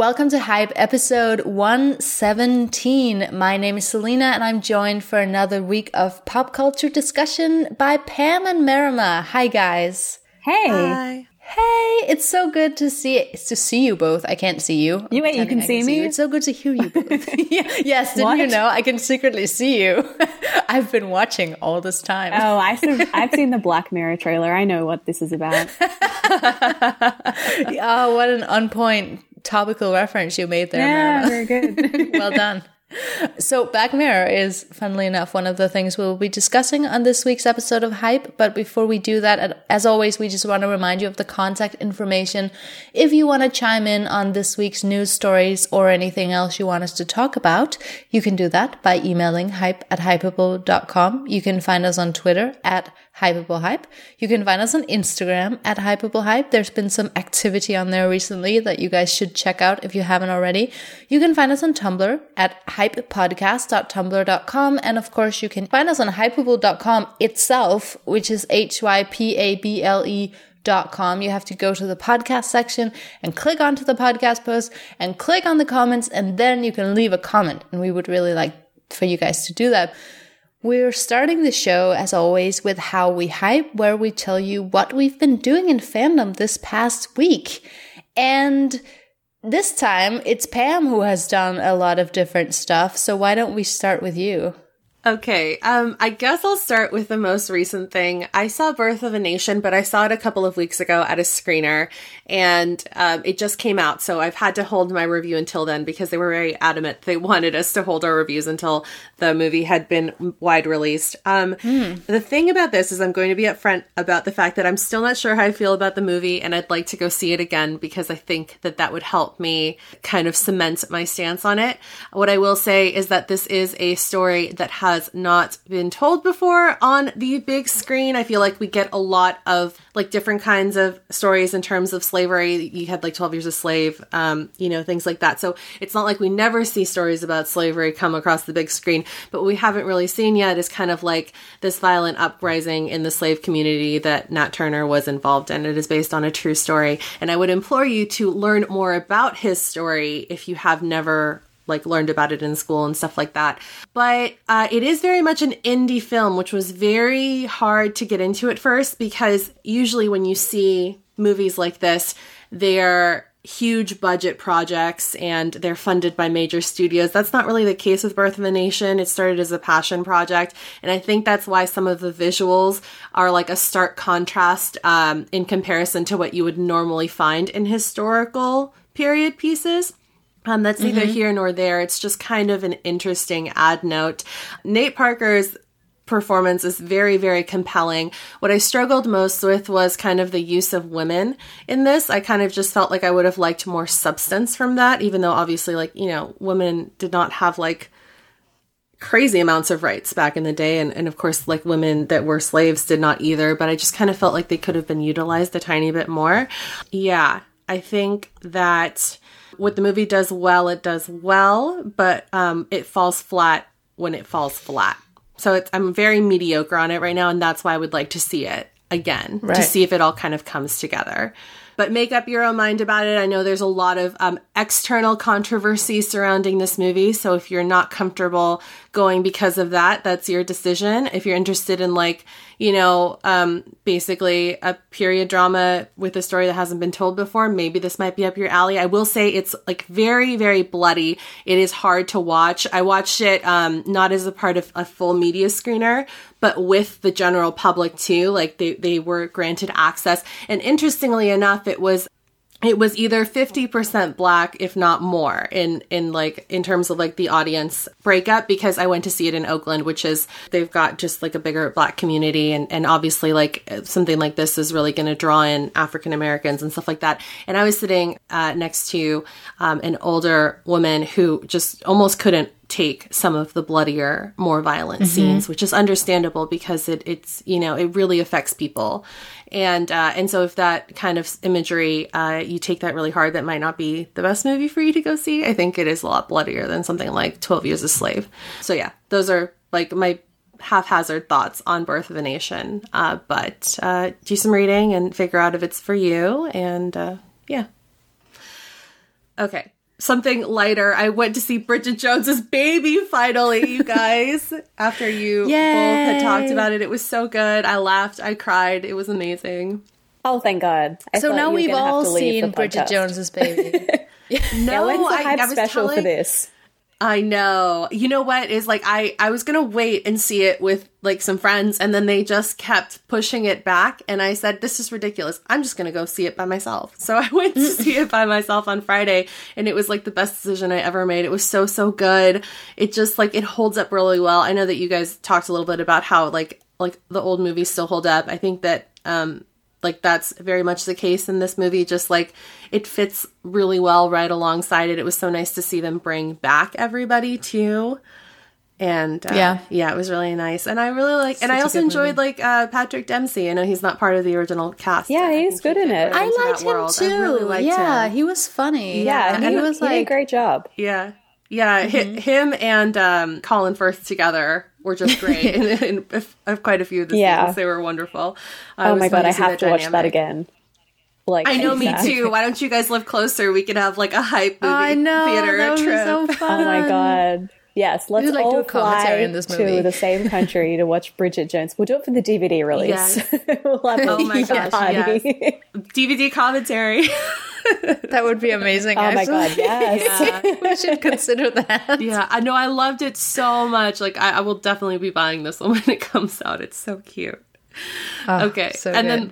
welcome to Hype episode 117. My name is Selena and I'm joined for another week of pop culture discussion by Pam and Marima. Hi guys. Hey. Hi. Hey, it's so good to see you both. I can't see you. You can see me? It's so good to hear you both. Yes, didn't you know? I can secretly see you. I've been watching all this time. Oh, I've seen the Black Mirror trailer. I know what this is about. Oh, what an on-point topical reference you made there, Yeah, Marima. very good. Well done. So Black Mirror is, funnily enough, one of the things we'll be discussing on this week's episode of Hype. But before we do that, as always, we just want to remind you of the contact information. If you want to chime in on this week's news stories or anything else you want us to talk about, you can do that by emailing hype@hypable.com. You can find us on Twitter at HypableHype. You can find us on Instagram at HypableHype. There's been some activity on there recently that you guys should check out if you haven't already. You can find us on Tumblr at hypepodcast.tumblr.com. And of course, you can find us on hypable.com itself, which is hypable.com. You have to go to the podcast section and click onto the podcast post and click on the comments, and then you can leave a comment. And we would really like for you guys to do that. We're starting the show, as always, with How We Hype, where we tell you what we've been doing in fandom this past week. And this time, it's Pam who has done a lot of different stuff, so why don't we start with you? Okay, I guess I'll start with the most recent thing. I saw Birth of a Nation, but I saw it a couple of weeks ago at a screener, and it just came out, so I've had to hold my review until then because they were very adamant. They wanted us to hold our reviews until the movie had been wide released. The thing about this is I'm going to be upfront about the fact that I'm still not sure how I feel about the movie, and I'd like to go see it again because I think that that would help me kind of cement my stance on it. What I will say is that this is a story that has not been told before on the big screen. I feel like we get a lot of like different kinds of stories in terms of slavery. You had like 12 Years a Slave, things like that. So it's not like we never see stories about slavery come across the big screen, but what we haven't really seen yet is kind of like this violent uprising in the slave community that Nat Turner was involved in. It is based on a true story. And I would implore you to learn more about his story if you have never learned about it in school and stuff like that. But it is very much an indie film, which was very hard to get into at first because usually when you see movies like this, they're huge budget projects and they're funded by major studios. That's not really the case with Birth of a Nation. It started as a passion project. And I think that's why some of the visuals are like a stark contrast in comparison to what you would normally find in historical period pieces. That's neither here nor there. It's just kind of an interesting ad note. Nate Parker's performance is very, very compelling. What I struggled most with was kind of the use of women in this. I kind of just felt like I would have liked more substance from that, even though obviously, women did not have crazy amounts of rights back in the day. And of course, women that were slaves did not either. But I just kind of felt like they could have been utilized a tiny bit more. Yeah, I think that what the movie does well, it does well, but it falls flat when it falls flat. So I'm very mediocre on it right now, and that's why I would like to see it again, to see if it all kind of comes together. But make up your own mind about it. I know there's a lot of external controversy surrounding this movie, so if you're not comfortable going because of that, that's your decision. If you're interested in basically a period drama with a story that hasn't been told before, maybe this might be up your alley. I will say it's very, very bloody. It is hard to watch. I watched it not as a part of a full media screener, but with the general public too. They were granted access. And interestingly enough, it was either 50% Black, if not more, in terms of the audience breakup, because I went to see it in Oakland, which is, they've got just a bigger Black community. And obviously something like this is really going to draw in African Americans and stuff like that. And I was sitting next to an older woman who just almost couldn't take some of the bloodier, more violent scenes, which is understandable because it's it really affects people. And so if that kind of imagery, you take that really hard, that might not be the best movie for you to go see. I think it is a lot bloodier than something like 12 Years a Slave. So yeah, those are my haphazard thoughts on Birth of a Nation. But do some reading and figure out if it's for you. And yeah. Okay. something lighter, I went to see Bridget Jones's Baby finally, you guys. After you both had talked about it. It was so good. I laughed. I cried. It was amazing. Oh, thank God. So now we've all seen Bridget Jones's Baby. No, when's the hype special for this? I know. You know what is like, I was going to wait and see it with like some friends, and then they just kept pushing it back. And I said, this is ridiculous. I'm just going to go see it by myself. So I went to see it by myself on Friday, and it was like the best decision I ever made. It was so, so good. It just like, it holds up really well. I know that you guys talked a little bit about how like the old movies still hold up. I think that, like that's very much the case in this movie. Just like it fits really well right alongside it. It was so nice to see them bring back everybody too. And yeah, it was really nice. And I really like, and I also enjoyed like Patrick Dempsey. I know he's not part of the original cast. Yeah, he's good in it. I liked him too. I really liked him. He was funny. Yeah, and he was like, he did a great job. Yeah. Yeah, him and Colin Firth together were just great in quite a few of the scenes. They were wonderful. Oh my God, I have to watch that again. Like, I know, me too. Why don't you guys live closer? We could have like a hype movie theater that would trip. Be so fun. Oh my God. Yes, let's like all do a commentary fly in this movie. to the same country to watch Bridget Jones. We'll do it for the DVD release. Yes. We'll have oh my gosh, party. yes. DVD commentary. That would be amazing. Oh my God, yes. Yeah. We should consider that. Yeah, I know. I loved it so much. Like, I will definitely be buying this one when it comes out. It's so cute. Okay, so and good. then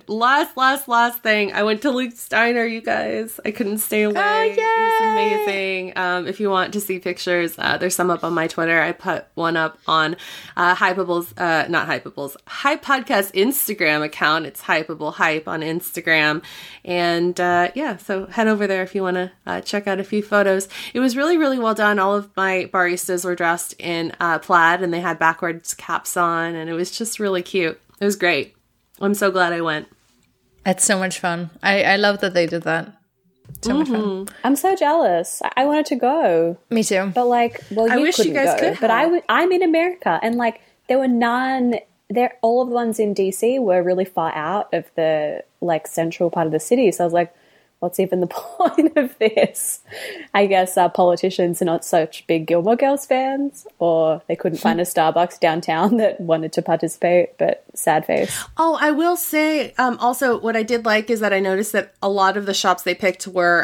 last thing, I went to Luke's Diner, you guys. I couldn't stay away. Oh, yay! It was amazing. If you want to see pictures, there's some up on my Twitter. I put one up on Hypables, not Hypables, Hype Podcast Instagram account. It's Hypable Hype on Instagram. And so head over there if you want to check out a few photos. It was really, really well done. All of my baristas were dressed in plaid, and they had backwards caps on, and it was just really cute. It was great. I'm so glad I went. It's so much fun. I love that they did that. So much fun. I'm so jealous. I wanted to go. Me too. But like, well, you wish you couldn't guys go. could But have. I'm in America, and like there were none. All of the ones in DC were really far out of the like central part of the city. So I was like, what's even the point of this? I guess politicians are not such big Gilmore Girls fans, or they couldn't find a Starbucks downtown that wanted to participate, but sad face. Oh, I will say, also what I did like is that I noticed that a lot of the shops they picked were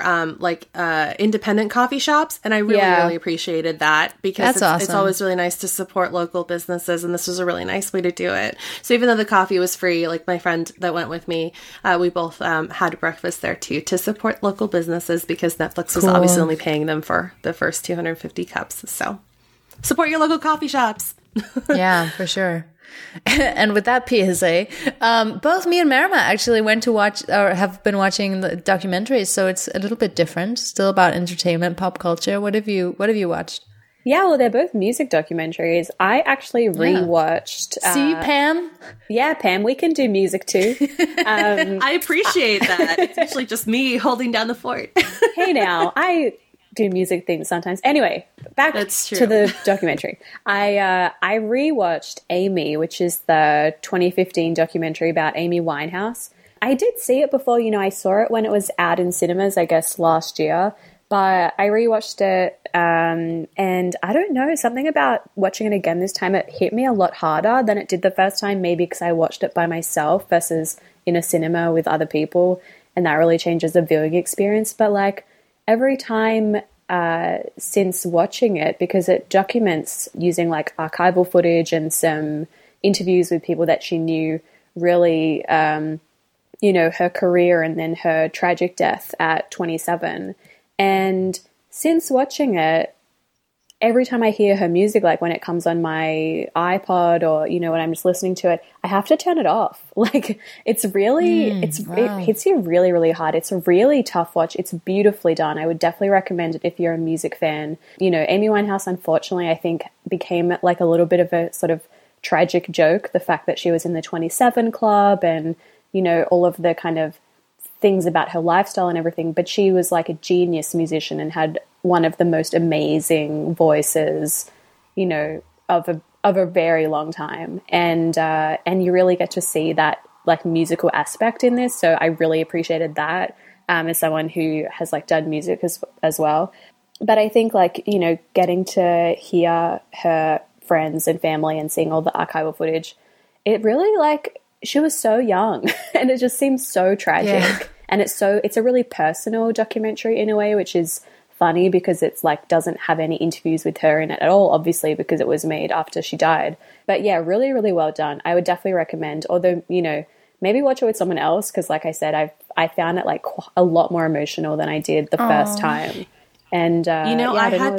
independent coffee shops, and I really appreciated that, because it's always really nice to support local businesses, and this was a really nice way to do it. So even though the coffee was free, like my friend that went with me, we both had breakfast there too, to support local businesses, because Netflix was obviously only paying them for the first 250 cups. So support your local coffee shops. Yeah, for sure. And with that PSA, both me and Marima actually went to watch, or have been watching, the documentaries. So it's a little bit different, still about entertainment, pop culture. What have you watched? Yeah, well, they're both music documentaries. I actually rewatched. See, Pam? Yeah, Pam, we can do music too. I appreciate that. It's usually just me holding down the fort. Hey now, I do music things sometimes. Anyway, back to the documentary. I rewatched Amy, which is the 2015 documentary about Amy Winehouse. I did see it before, I saw it when it was out in cinemas, I guess last year. But I rewatched it, and I don't know, something about watching it again this time, it hit me a lot harder than it did the first time, maybe because I watched it by myself versus in a cinema with other people, and that really changes the viewing experience. But like every time since watching it, because it documents using like archival footage and some interviews with people that she knew, really, her career and then her tragic death at 27. And since watching it, every time I hear her music, like when it comes on my iPod or, when I'm just listening to it, I have to turn it off. Like it's really, it hits you really, really hard. It's a really tough watch. It's beautifully done. I would definitely recommend it if you're a music fan. Amy Winehouse, unfortunately, I think became like a little bit of a sort of tragic joke. The fact that she was in the 27 Club and, all of the kind of things about her lifestyle and everything, but she was like a genius musician and had one of the most amazing voices, of a very long time. And you really get to see that like musical aspect in this. So I really appreciated that as someone who has like done music as well. But I think, like, you know, getting to hear her friends and family and seeing all the archival footage, it really, like, she was so young and it just seems so tragic. Yeah. And it's a really personal documentary in a way, which is funny because it's like doesn't have any interviews with her in it at all, obviously, because it was made after she died. But yeah, really, really well done. I would definitely recommend, although, you know, maybe watch it with someone else because, like I said, I found it like a lot more emotional than I did the first time. And you know, I had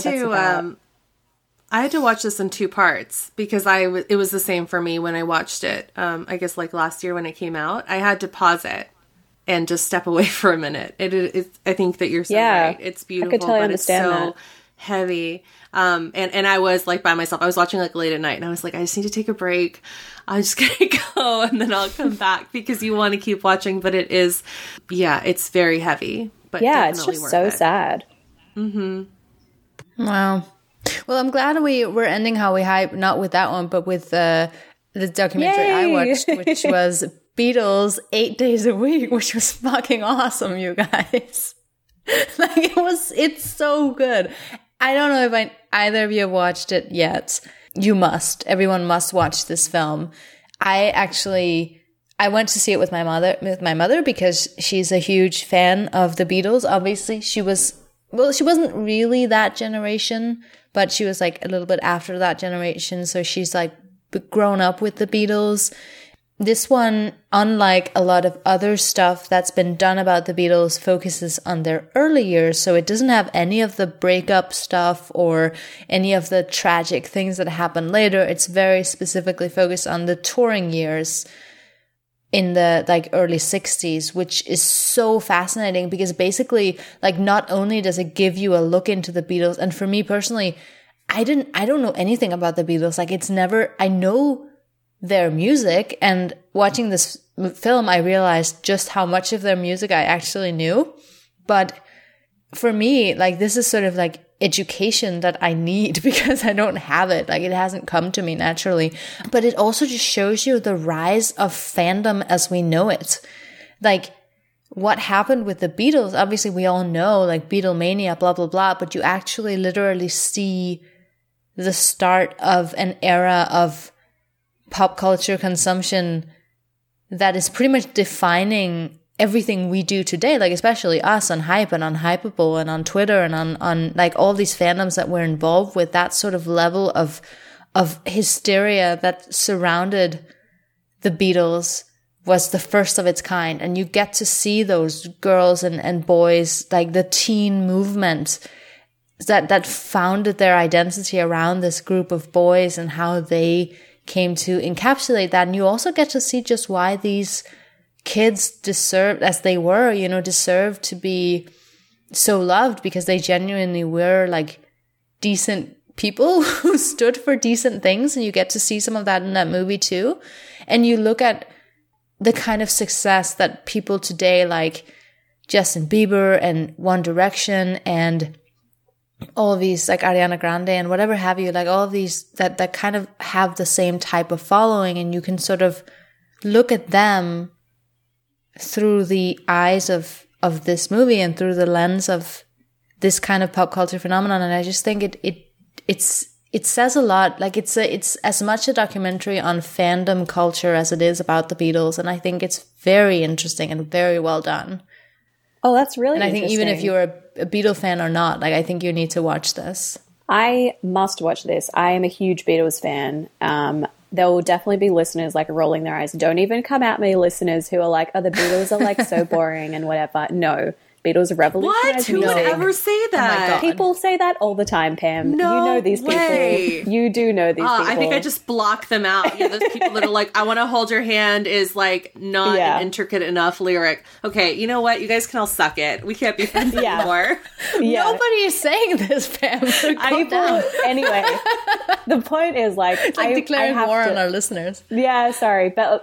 to watch this in 2 parts because it was the same for me when I watched it. I guess like last year when it came out, I had to pause it and just step away for a minute. I think that you're so right. It's beautiful, I could totally but understand it's so that. heavy. And I was like by myself. I was watching like late at night, and I was like, I just need to take a break. I'm just gonna go, and then I'll come back because you want to keep watching. But it is, it's very heavy. But yeah, it's just so sad. Mm-hmm. Wow. Well, I'm glad we're ending How We Hype, not with that one, but with the documentary I watched, which was Beatles 8 days a week, which was fucking awesome, you guys. Like, it's so good. I don't know if either of you have watched it yet. You must. Everyone must watch this film. I went to see it with my mother because she's a huge fan of the Beatles. Obviously, she wasn't really that generation, but she was like a little bit after that generation. So she's like grown up with the Beatles. This one, unlike a lot of other stuff that's been done about the Beatles, focuses on their early years. So it doesn't have any of the breakup stuff or any of the tragic things that happen later. It's very specifically focused on the touring years in the like early 60s, which is so fascinating because basically, like, not only does it give you a look into the Beatles, and for me personally, I don't know anything about the Beatles. Like, I know their music, and watching this film, I realized just how much of their music I actually knew. But for me, like, this is sort of like education that I need because I don't have it. Like, it hasn't come to me naturally. But it also just shows you the rise of fandom as we know it. Like, what happened with the Beatles, obviously we all know, like, Beatlemania, blah, blah, blah, but you actually literally see the start of an era of pop culture consumption that is pretty much defining everything we do today, like especially us on Hype and on Hypable and on Twitter and on like all these fandoms that we're involved with. That sort of level of hysteria that surrounded the Beatles was the first of its kind. And you get to see those girls and boys, like the teen movement that founded their identity around this group of boys and how they came to encapsulate that. And you also get to see just why these kids deserved to be so loved, because they genuinely were like decent people who stood for decent things. And you get to see some of that in that movie too. And you look at the kind of success that people today like Justin Bieber and One Direction and all of these, like Ariana Grande and whatever have you, like all of these that kind of have the same type of following, and you can sort of look at them through the eyes of this movie and through the lens of this kind of pop culture phenomenon. And I just think it says a lot. Like it's as much a documentary on fandom culture as it is about the Beatles, and I think it's very interesting and very well done. Oh, that's really interesting. And I think even if you're a Beatle fan or not, like I think you need to watch this. I must watch this. I am a huge Beatles fan. There will definitely be listeners like rolling their eyes. Don't even come at me, listeners who are like, oh, the Beatles are like so boring and whatever. No. Beatles revolutionized music. What? Who would ever say that? Oh people say that all the time, Pam. No you know these way. People. You do know these people. I think I just block them out. Yeah, those people that are like, I want to hold your hand is like not an intricate enough lyric. Okay, you know what? You guys can all suck it. We can't be friends anymore. Nobody is saying this, Pam. Anyway, the point is like, it's like declaring war on our listeners. Yeah, sorry, but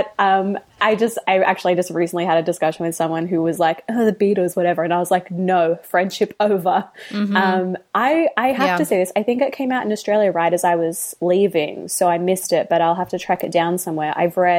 I actually just recently had a discussion with someone who was like, oh, the Beatles, whatever. And I was like, no, friendship over. Mm-hmm. I have to say this. I think it came out in Australia right as I was leaving, so I missed it, but I'll have to track it down somewhere. I've read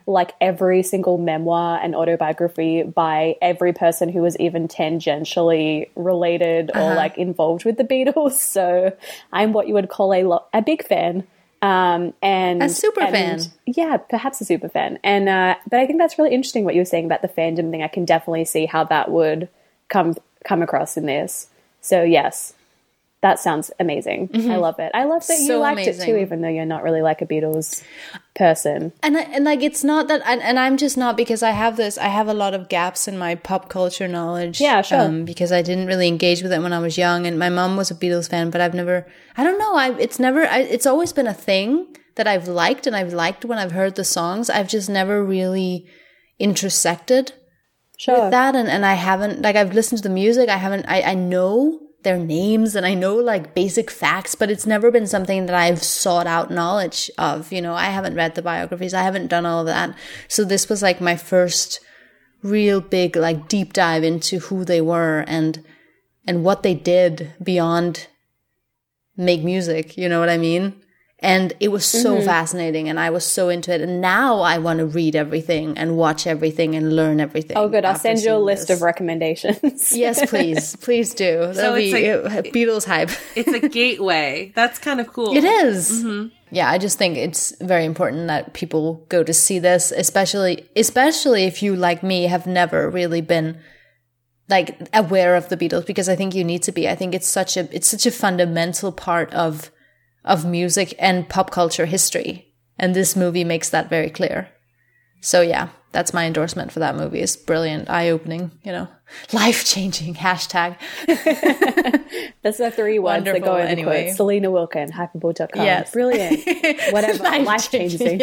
like every single memoir and autobiography by every person who was even tangentially related or like involved with the Beatles. So I'm what you would call a big fan. And a super fan. Yeah, perhaps a super fan. And but I think that's really interesting what you were saying about the fandom thing. I can definitely see how that would come across in this. So yes, that sounds amazing. I love it. I love that you liked it too, even though you're not really like a Beatles person. And like, it's not that, and I'm just not, because I have a lot of gaps in my pop culture knowledge. Yeah, sure. Because I didn't really engage with it when I was young, and my mom was a Beatles fan, but I've never, I don't know, it's always been a thing that I've liked, and I've liked when I've heard the songs. I've just never really intersected with that, and I haven't, like, I've listened to the music, I know their names and I know like basic facts, but it's never been something that I've sought out knowledge of. You know, I haven't read the biographies. I haven't done all of that. So this was like my first real big, like, deep dive into who they were and what they did beyond make music. You know what I mean? And it was so fascinating, and I was so into it. And now I want to read everything and watch everything and learn everything. Oh, good. I'll send you a list of recommendations. Yes, please. Please do. That'll be Beatles hype. It's a gateway. That's kind of cool. It is. Yeah, I just think it's very important that people go to see this, especially if you, like me, have never really been like aware of the Beatles, because I think you need to be. I think it's such a fundamental part of music and pop culture history. And this movie makes that very clear. So yeah, that's my endorsement for that movie. It's brilliant, eye-opening, you know, life-changing, hashtag. That's the 3 words that go in the quote. Selena Wilkin, hypable.com. Yes. Brilliant. Whatever, life-changing.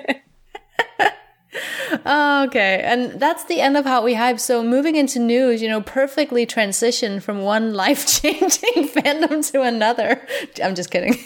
Okay, and that's the end of How We Hype. So moving into news, you know, perfectly transitioned from one life-changing fandom to another. I'm just kidding.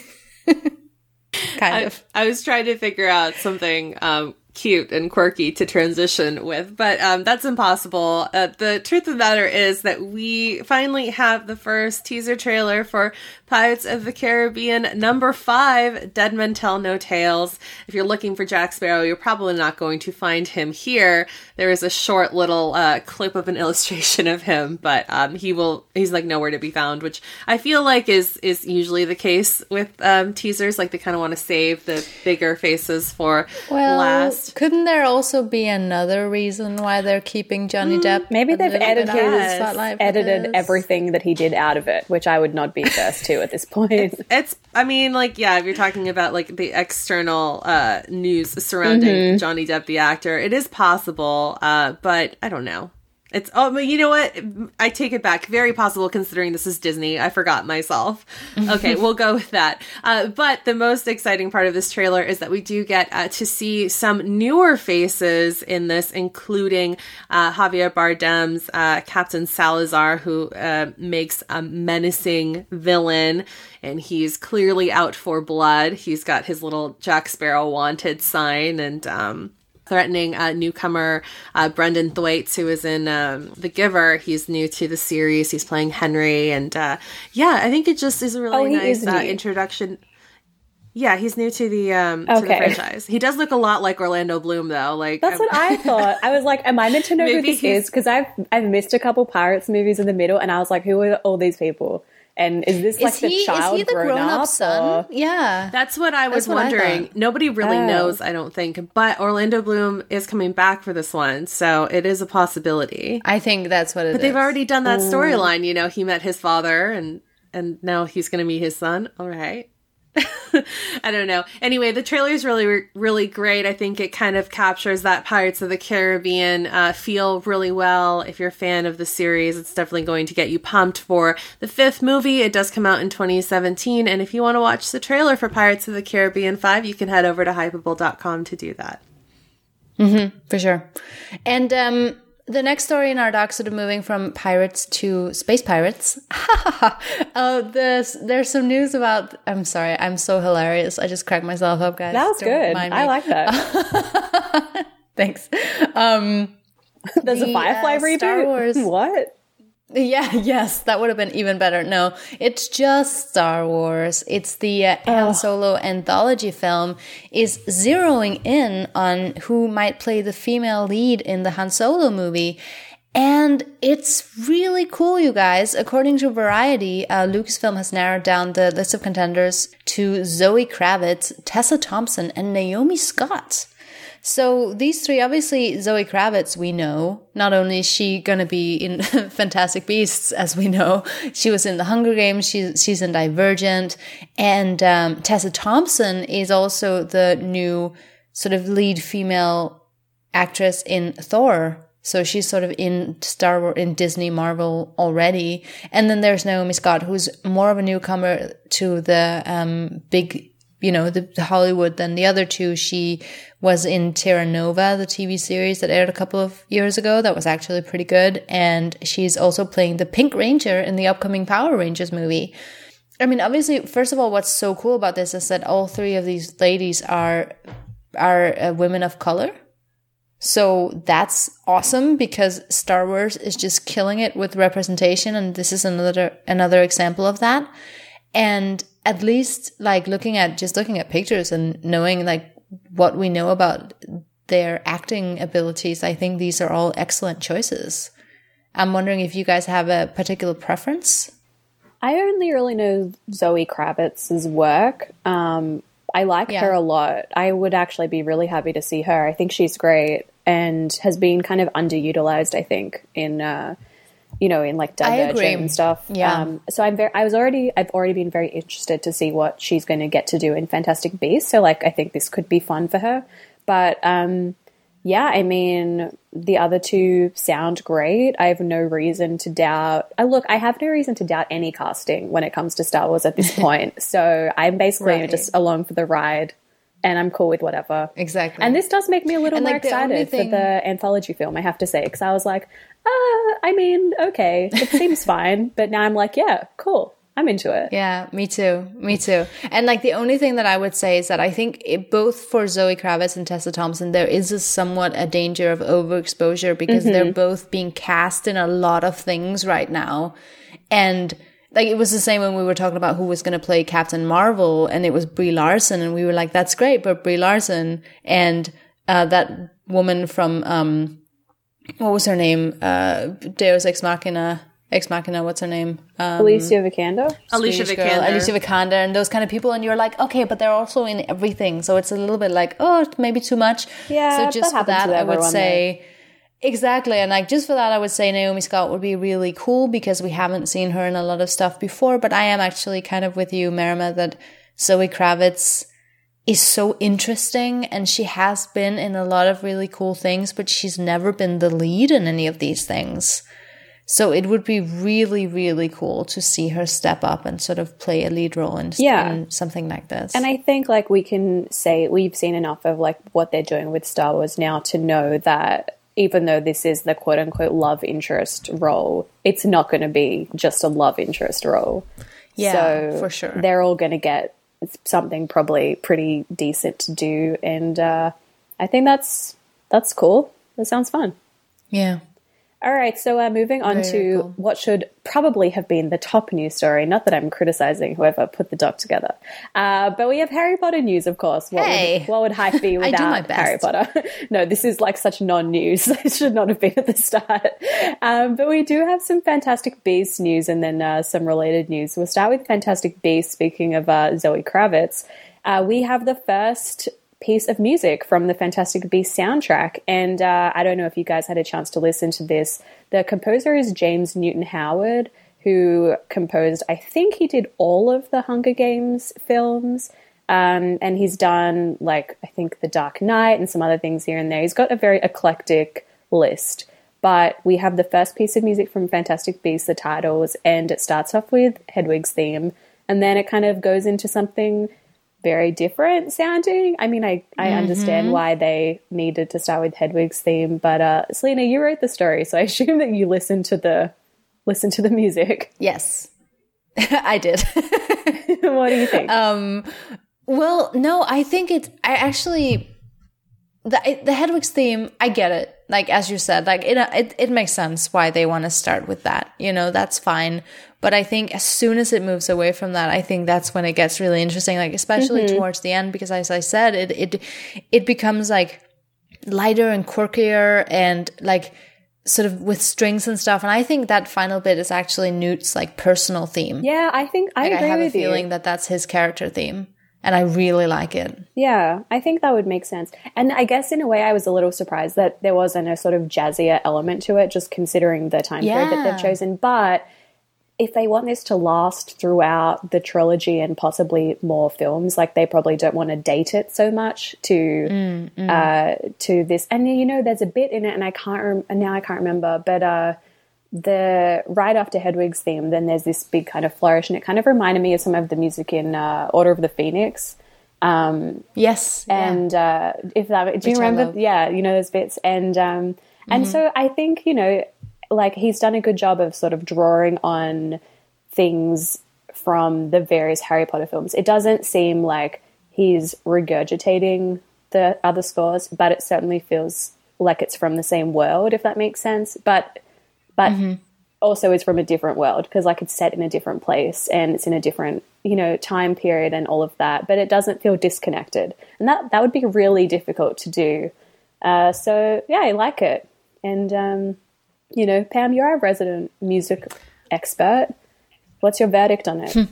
Kind of. I was trying to figure out something cute and quirky to transition with, but that's impossible. The truth of the matter is that we finally have the first teaser trailer for Pirates of the Caribbean #5, Dead Men Tell No Tales. If you're looking for Jack Sparrow, you're probably not going to find him here. There is a short little clip of an illustration of him, but he's like nowhere to be found, which I feel like is usually the case with teasers. Like, they kind of want to save the bigger faces for last. Couldn't there also be another reason why they're keeping Johnny Depp? Maybe they've edited everything that he did out of it, which I would not be first to at this point. I mean, like, yeah, if you're talking about like the external news surrounding Johnny Depp, the actor, it is possible, but I don't know. But you know what? I take it back. Very possible, considering this is Disney. I forgot myself. Okay, we'll go with that. But the most exciting part of this trailer is that we do get to see some newer faces in this, including Javier Bardem's Captain Salazar, who makes a menacing villain, and he's clearly out for blood. He's got his little Jack Sparrow wanted sign, and threatening newcomer Brendan Thwaites, who is in The Giver. He's new to the series. He's playing Henry, and I think it just is a really nice introduction. Yeah, he's new to the franchise. He does look a lot like Orlando Bloom, though. Like, that's what I thought. I was like, am I meant to know who this is? Because I've missed a couple Pirates movies in the middle, and I was like, who are all these people? And is this like the child is he the grown-up son? Or? Yeah. That's what I was wondering. Nobody really knows, I don't think. But Orlando Bloom is coming back for this one, so it is a possibility. I think that's what it is. But they've already done that storyline. You know, he met his father, and now he's going to meet his son. All right. I don't know. Anyway, the trailer is really, really great. I think it kind of captures that Pirates of the Caribbean feel really well. If you're a fan of the series, it's definitely going to get you pumped for the 5th movie. It does come out in 2017. And if you want to watch the trailer for Pirates of the Caribbean 5, you can head over to hypeable.com to do that. For sure. And the next story in our doc, sort of moving from pirates to space pirates. There's some news about. I'm sorry, I'm so hilarious. I just cracked myself up, guys. That was good. I like that. Thanks. There's a Firefly reboot. Star Wars. What? Yeah, yes, that would have been even better. No, it's just Star Wars. It's the Han Solo anthology film is zeroing in on who might play the female lead in the Han Solo movie. And it's really cool, you guys. According to Variety, Lucasfilm has narrowed down the list of contenders to Zoe Kravitz, Tessa Thompson, and Naomi Scott. So these three, obviously Zoe Kravitz, we know, not only is she going to be in Fantastic Beasts, as we know, she was in The Hunger Games, she's in Divergent, and Tessa Thompson is also the new sort of lead female actress in Thor. So she's sort of in Star Wars, in Disney Marvel already. And then there's Naomi Scott, who's more of a newcomer to the big, the Hollywood than the other two. She was in Terra Nova, the TV series that aired a couple of years ago. That was actually pretty good. And she's also playing the Pink Ranger in the upcoming Power Rangers movie. I mean, obviously, first of all, what's so cool about this is that all three of these ladies are women of color. So that's awesome because Star Wars is just killing it with representation. And this is another example of that. And at least like looking at pictures and knowing like what we know about their acting abilities, I think these are all excellent choices. I'm wondering if you guys have a particular preference. I only really know Zoe Kravitz's work. I like her a lot. I would actually be really happy to see her. I think she's great and has been kind of underutilized, I think, in in like Divergent and stuff. Yeah. So I've already been very interested to see what she's going to get to do in Fantastic Beasts. So like I think this could be fun for her. But yeah, I mean the other two sound great. I have no reason to doubt. I have no reason to doubt any casting when it comes to Star Wars at this point. So I'm basically just along for the ride. And I'm cool with whatever. Exactly. And this does make me a little more excited for the anthology film, I have to say. Because I was like, I mean, okay, it seems fine. But now I'm like, yeah, cool. I'm into it. Yeah, me too. And like the only thing that I would say is that I think both for Zoe Kravitz and Tessa Thompson, there is somewhat a danger of overexposure because they're both being cast in a lot of things right now. And like, it was the same when we were talking about who was going to play Captain Marvel, and it was Brie Larson, and we were like, that's great, but Brie Larson and that woman from, what was her name? Deus Ex Machina, what's her name? Alicia Vikander? Alicia Vikander, and those kind of people, and you're like, okay, but they're also in everything, so it's a little bit like, oh, maybe too much. Yeah, so just for that, I would say... Exactly. And like just for that, I would say Naomi Scott would be really cool because we haven't seen her in a lot of stuff before. But I am actually kind of with you, Marima, that Zoe Kravitz is so interesting and she has been in a lot of really cool things, but she's never been the lead in any of these things. So it would be really, really cool to see her step up and sort of play a lead role in something like this. And I think like we can say we've seen enough of like what they're doing with Star Wars now to know that even though this is the quote-unquote love interest role, it's not going to be just a love interest role. Yeah, so for sure. They're all going to get something probably pretty decent to do. And I think that's cool. That sounds fun. Yeah. All right, so moving on to what should probably have been the top news story. Not that I'm criticizing whoever put the doc together. But we have Harry Potter news, of course. What would hype be without Harry Potter? No, this is like such non-news. It should not have been at the start. But we do have some Fantastic Beasts news and then some related news. We'll start with Fantastic Beasts. Speaking of Zoe Kravitz, we have the first piece of music from the Fantastic Beasts soundtrack, and I don't know if you guys had a chance to listen to this. The composer is James Newton Howard, who composed, I think he did all of the Hunger Games films, and he's done like I think The Dark Knight and some other things here and there. He's got a very eclectic list, but we have the first piece of music from Fantastic Beasts, the titles, and it starts off with Hedwig's theme, and then it kind of goes into something very different sounding. I mean, I understand why they needed to start with Hedwig's theme, but Selena, you wrote the story, so I assume that you listened to the music. Yes, I did. What do you think? Well, no, I think the Hedwig's theme, I get it. Like, as you said, like it makes sense why they want to start with that. You know, that's fine. But I think as soon as it moves away from that, I think that's when it gets really interesting. Like, especially towards the end, because as I said, it becomes like lighter and quirkier and like sort of with strings and stuff. And I think that final bit is actually Newt's like personal theme. Yeah, I think I agree with you. I have a feeling that that's his character theme. And I really like it. Yeah, I think that would make sense. And I guess in a way I was a little surprised that there wasn't a sort of jazzier element to it, just considering the time period that they've chosen. But if they want this to last throughout the trilogy and possibly more films, like they probably don't want to date it so much to this. And you know, there's a bit in it, and I can't remember, but the right after Hedwig's theme, then there's this big kind of flourish, and it kind of reminded me of some of the music in Order of the Phoenix. Yes, and if that, do you remember? Yeah, you know those bits, and so I think, you know, like he's done a good job of sort of drawing on things from the various Harry Potter films. It doesn't seem like he's regurgitating the other scores, but it certainly feels like it's from the same world, if that makes sense. But also it's from a different world, because like it's set in a different place and it's in a different, you know, time period and all of that, but it doesn't feel disconnected. And that would be really difficult to do. So yeah, I like it. And, you know, Pam, you're a resident music expert. What's your verdict on it?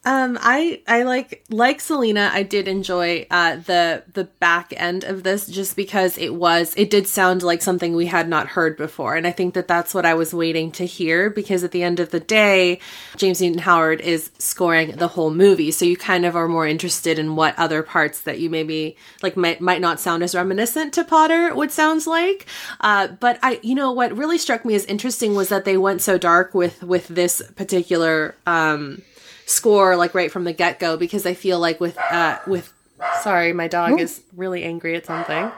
I like Selena, I did enjoy the back end of this, just because it did sound like something we had not heard before. And I think that that's what I was waiting to hear, because at the end of the day, James Newton Howard is scoring the whole movie. So you kind of are more interested in what other parts that you maybe like might not sound as reminiscent to Potter would sounds like. But you know, what really struck me as interesting was that they went so dark with this particular, score, like right from the get-go, because I feel like with sorry, my dog is really angry at something.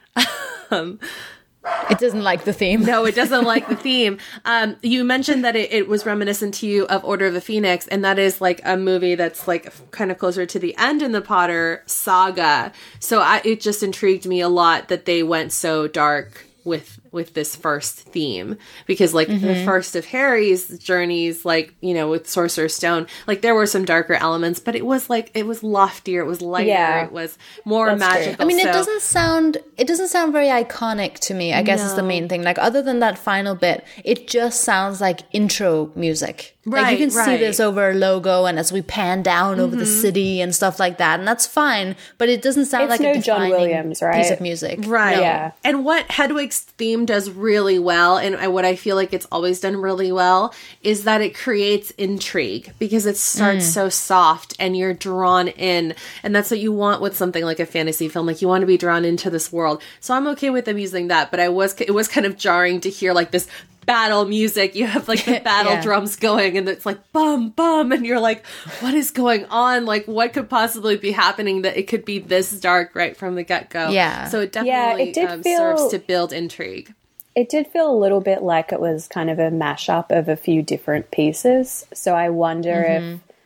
It doesn't like the theme. No, it doesn't like the theme. You mentioned that it was reminiscent to you of Order of the Phoenix, and that is like a movie that's like kind of closer to the end in the Potter saga. So it just intrigued me a lot that they went so dark with this first theme, because like the first of Harry's journeys, like, you know, with Sorcerer's Stone, like there were some darker elements, but it was loftier, it was lighter, it was more magical. True. I mean, it doesn't sound very iconic to me, I guess. Is the main thing. Like, other than that final bit, it just sounds like intro music. Right, like, you can see this over a logo, and as we pan down over the city and stuff like that, and that's fine, but it doesn't sound like a defining John Williams, right? piece of music. Right. No. Yeah. And what Hedwig's theme does really well, and what I feel like it's always done really well, is that it creates intrigue, because it starts so soft and you're drawn in, and that's what you want with something like a fantasy film. Like, you want to be drawn into this world. So I'm okay with them using that, but it was kind of jarring to hear like this battle music. You have like the battle drums going, and it's like bum bum, and you're like, what is going on? Like, what could possibly be happening that it could be this dark right from the get-go? Yeah. So it definitely serves to build intrigue. It did feel a little bit like it was kind of a mashup of a few different pieces. So I wonder if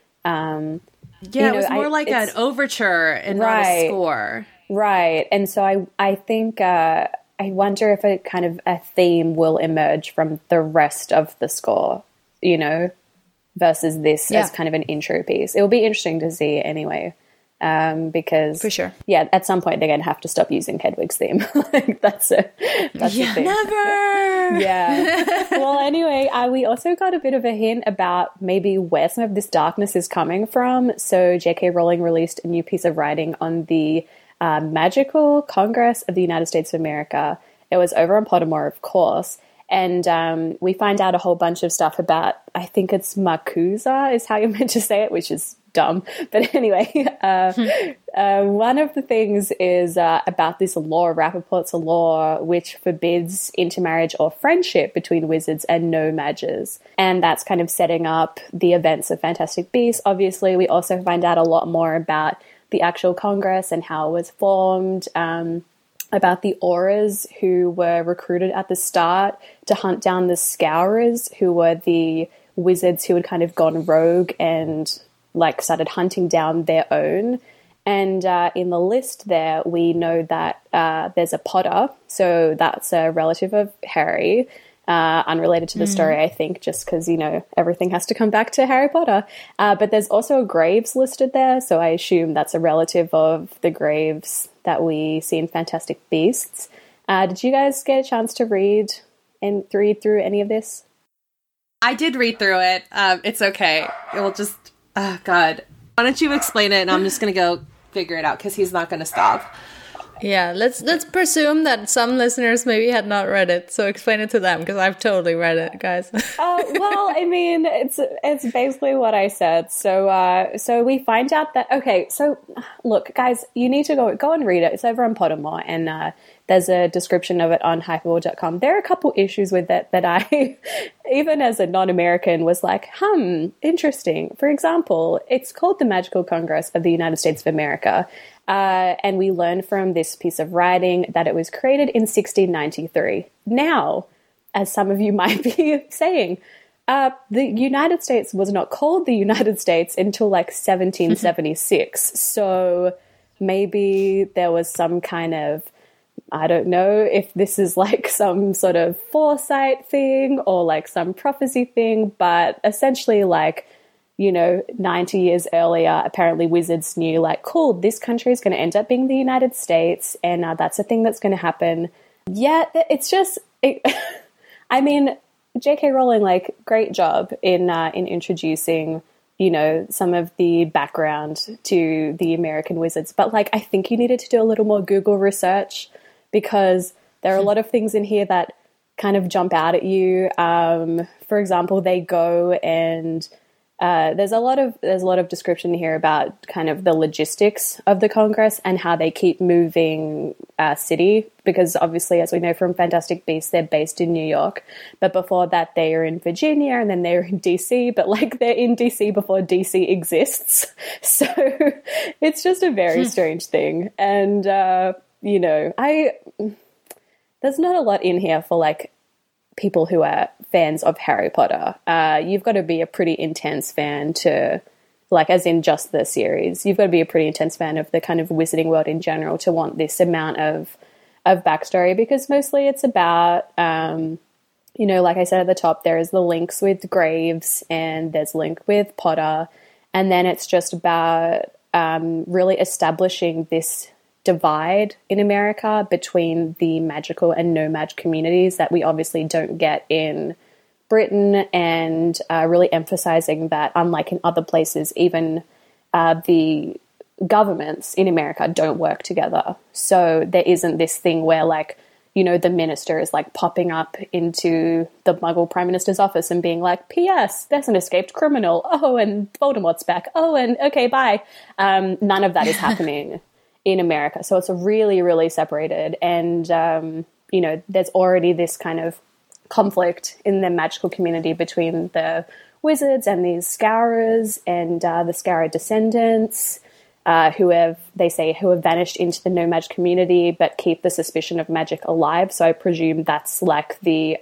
it was more like an overture and not a score. Right. And so I think I wonder if a kind of a theme will emerge from the rest of the score, you know, versus this as kind of an intro piece. It will be interesting to see anyway, because for sure, at some point they're going to have to stop using Hedwig's theme. Like, that's a thing. Never. Yeah. Well, anyway, we also got a bit of a hint about maybe where some of this darkness is coming from. So J.K. Rowling released a new piece of writing on the Magical Congress of the United States of America. It was over on Pottermore, of course, and we find out a whole bunch of stuff about, I think it's MACUSA is how you're meant to say it, which is dumb. But anyway, one of the things is about this law, Rappaport's law, which forbids intermarriage or friendship between wizards and no-magers. And that's kind of setting up the events of Fantastic Beasts. Obviously, we also find out a lot more about the actual Congress and how it was formed, about the Aurors who were recruited at the start to hunt down the Scourers, who were the wizards who had kind of gone rogue and like started hunting down their own. And in the list there, we know that there's a Potter, so that's a relative of Harry, unrelated to the story, I think, just because, you know, everything has to come back to Harry Potter. But there's also a Graves listed there, so I assume that's a relative of the Graves that we see in Fantastic Beasts. Did you guys get a chance to read through any of this? I did read through it. It's okay. It will just... Oh, God. Why don't you explain it, and I'm just going to go figure it out, because he's not going to stop. Yeah, let's presume that some listeners maybe had not read it, so explain it to them, because I've totally read it, guys. Well, I mean, it's basically what I said. So we find out that, okay, so look, guys, you need to go and read it. It's over on Pottermore, and there's a description of it on hypable.com. There are a couple issues with it that I, even as a non-American, was like, interesting. For example, it's called the Magical Congress of the United States of America. And we learn from this piece of writing that it was created in 1693. Now, as some of you might be saying, the United States was not called the United States until like 1776. So maybe there was some kind of, I don't know if this is like some sort of foresight thing or like some prophecy thing, but essentially like, you know, 90 years earlier, apparently wizards knew, like, cool, this country is going to end up being the United States, and that's a thing that's going to happen. Yeah, it's just, I mean, J.K. Rowling, like, great job in introducing, you know, some of the background to the American wizards. But, like, I think you needed to do a little more Google research, because there are a lot of things in here that kind of jump out at you. For example, they go and... there's a lot of description here about kind of the logistics of the Congress and how they keep moving city, because obviously, as we know from Fantastic Beasts, they're based in New York, but before that they are in Virginia, and then they're in DC, but like they're in DC before DC exists. So it's just a very strange thing. And you know, there's not a lot in here for like people who are fans of Harry Potter. You've got to be a pretty intense fan to, like, as in just the series, you've got to be a pretty intense fan of the kind of wizarding world in general to want this amount of backstory, because mostly it's about, you know, like I said at the top, there is the links with Graves and there's a link with Potter, and then it's just about really establishing this divide in America between the magical and no-mag communities that we obviously don't get in Britain, and really emphasizing that, unlike in other places, even the governments in America don't work together. So there isn't this thing where, like, you know, the minister is like popping up into the Muggle Prime Minister's office and being like, P.S., there's an escaped criminal. Oh, and Voldemort's back. Oh, and okay, bye. None of that is happening in America. So it's really, really separated. And, you know, there's already this kind of conflict in the magical community between the wizards and these Scourers and the Scourer descendants, who have vanished into the no-mag community but keep the suspicion of magic alive. So I presume that's like the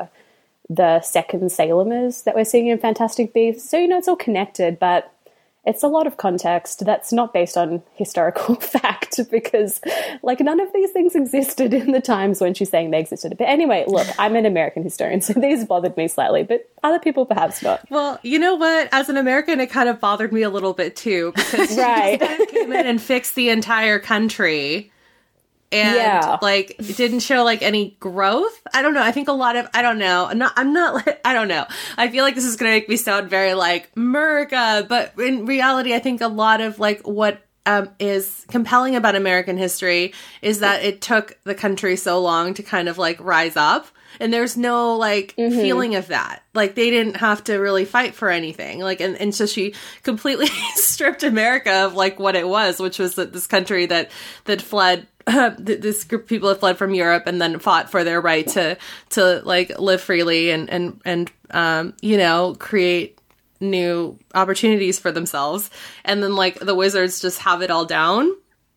second Salemers that we're seeing in Fantastic Beasts. So, you know, it's all connected, but it's a lot of context that's not based on historical fact, because, like, none of these things existed in the times when she's saying they existed. But anyway, look, I'm an American historian, so these bothered me slightly, but other people perhaps not. Well, you know what? As an American, it kind of bothered me a little bit too, because right. She just kind of came in and fixed the entire country. And like, didn't show like any growth. I don't know. I think a lot of, I don't know. I don't know. I feel like this is going to make me sound very like America, but in reality, I think a lot of like what is compelling about American history is that it took the country so long to kind of like rise up. And there's no like feeling of that. Like they didn't have to really fight for anything. Like, and so she completely stripped America of like what it was, which was that this country that fled, this group of people that fled from Europe and then fought for their right to like live freely and you know, create new opportunities for themselves. And then like the wizards just have it all down.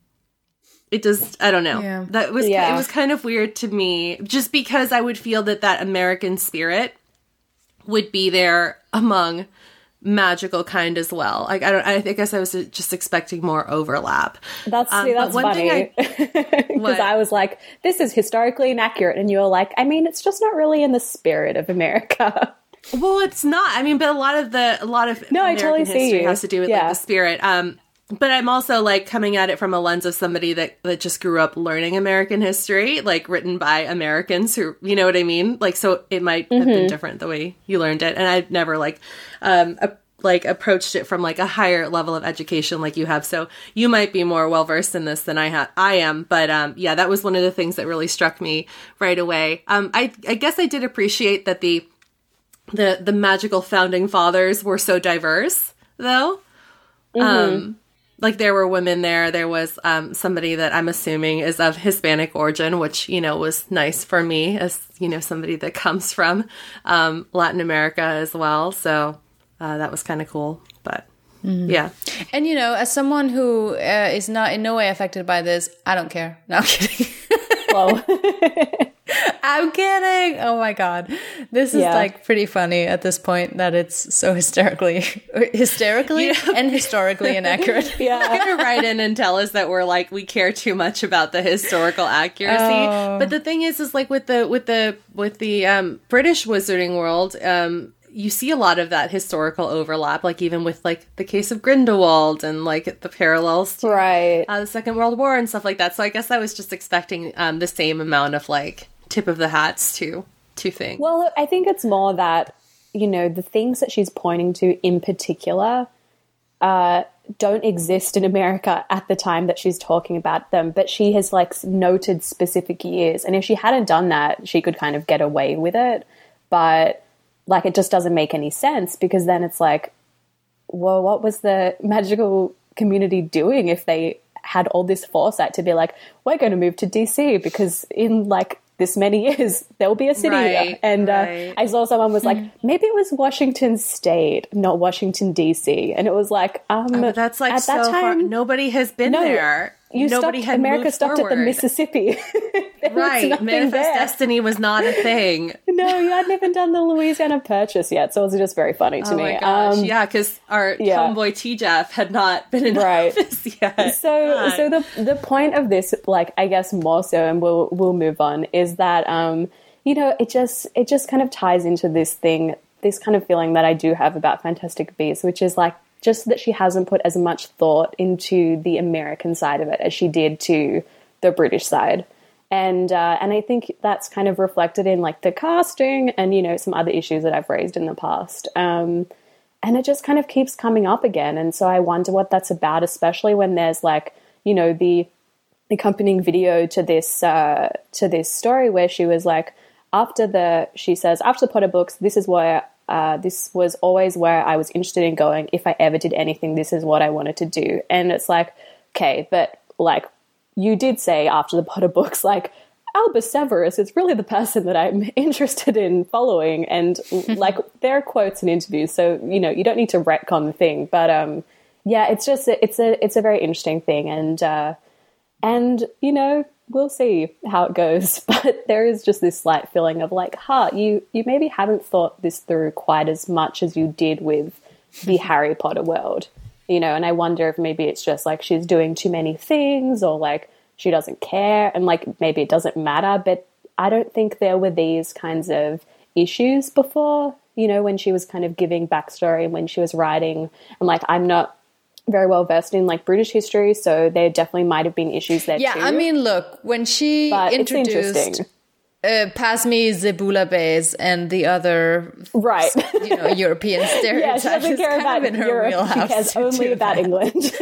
It just, I don't know. Yeah. It was kind of weird to me, just because I would feel that American spirit would be there among magical kind as well. Like I guess I was just expecting more overlap. That's funny because I was like, this is historically inaccurate, and you're like, I mean, it's just not really in the spirit of America. Well, it's not. I mean, but a lot of American I totally history has to do with like the spirit. But I'm also like coming at it from a lens of somebody that just grew up learning American history, like written by Americans who, you know what I mean? Like, so it might have been different the way you learned it. And I'd never approached it from like a higher level of education like you have. So you might be more well versed in this than I am. But yeah, that was one of the things that really struck me right away. I guess I did appreciate that the magical founding fathers were so diverse, though. Like there were women there. There was somebody that I'm assuming is of Hispanic origin, which, you know, was nice for me as, you know, somebody that comes from Latin America as well. So that was kind of cool. But yeah. And, you know, as someone who is not in no way affected by this, I don't care. No, I'm kidding. Whoa. I'm kidding. Oh my God. This is like pretty funny at this point that it's so hysterically and historically inaccurate. Yeah. You're going to write in and tell us that we're like, we care too much about the historical accuracy. Oh. But the thing is like with the British wizarding world, you see a lot of that historical overlap, like even with like the case of Grindelwald and like the parallels to the Second World War and stuff like that. So I guess I was just expecting the same amount of like tip of the hats to things. Well, I think it's more that, you know, the things that she's pointing to in particular don't exist in America at the time that she's talking about them, but she has like noted specific years. And if she hadn't done that, she could kind of get away with it. But like, it just doesn't make any sense because then it's like, well, what was the magical community doing if they had all this foresight to be like, we're going to move to DC because in like this many years there'll be a city here. And I saw someone was like, maybe it was Washington State, not Washington DC, and it was like, but that's like at that time, nobody has been there. America stopped at the Mississippi. Manifest Destiny was not a thing. No, you hadn't even done the Louisiana Purchase yet, so it was just very funny to me. Oh my gosh, yeah, because our homeboy T-Jeff had not been in office yet. So the point of this, like, I guess more so, and we'll move on, is that you know, it just kind of ties into this thing, this kind of feeling that I do have about Fantastic Beasts, which is like, just that she hasn't put as much thought into the American side of it as she did to the British side. And I think that's kind of reflected in like the casting and, you know, some other issues that I've raised in the past. And it just kind of keeps coming up again. And so I wonder what that's about, especially when there's like, you know, the accompanying video to this story where she was like, after the Potter books, this was always where I was interested in going. If I ever did anything, this is what I wanted to do. And it's like, okay, but like you did say after the Potter books, like Albus Severus is really the person that I'm interested in following. And like there are quotes in interviews, so, you know, you don't need to retcon the thing. But yeah, it's just, it's a very interesting thing. And, you know, we'll see how it goes, but there is just this slight feeling of like, you maybe haven't thought this through quite as much as you did with the Harry Potter world, you know, and I wonder if maybe it's just like she's doing too many things or like she doesn't care and like maybe it doesn't matter, but I don't think there were these kinds of issues before, you know, when she was kind of giving backstory and when she was writing, and like I'm not very well versed in like British history, so there definitely might have been issues there too. Yeah, I mean, look, when she introduced Pasmi Zebula-Bays and the other you know, European stereotypes, she doesn't care about Europe, she cares only about England.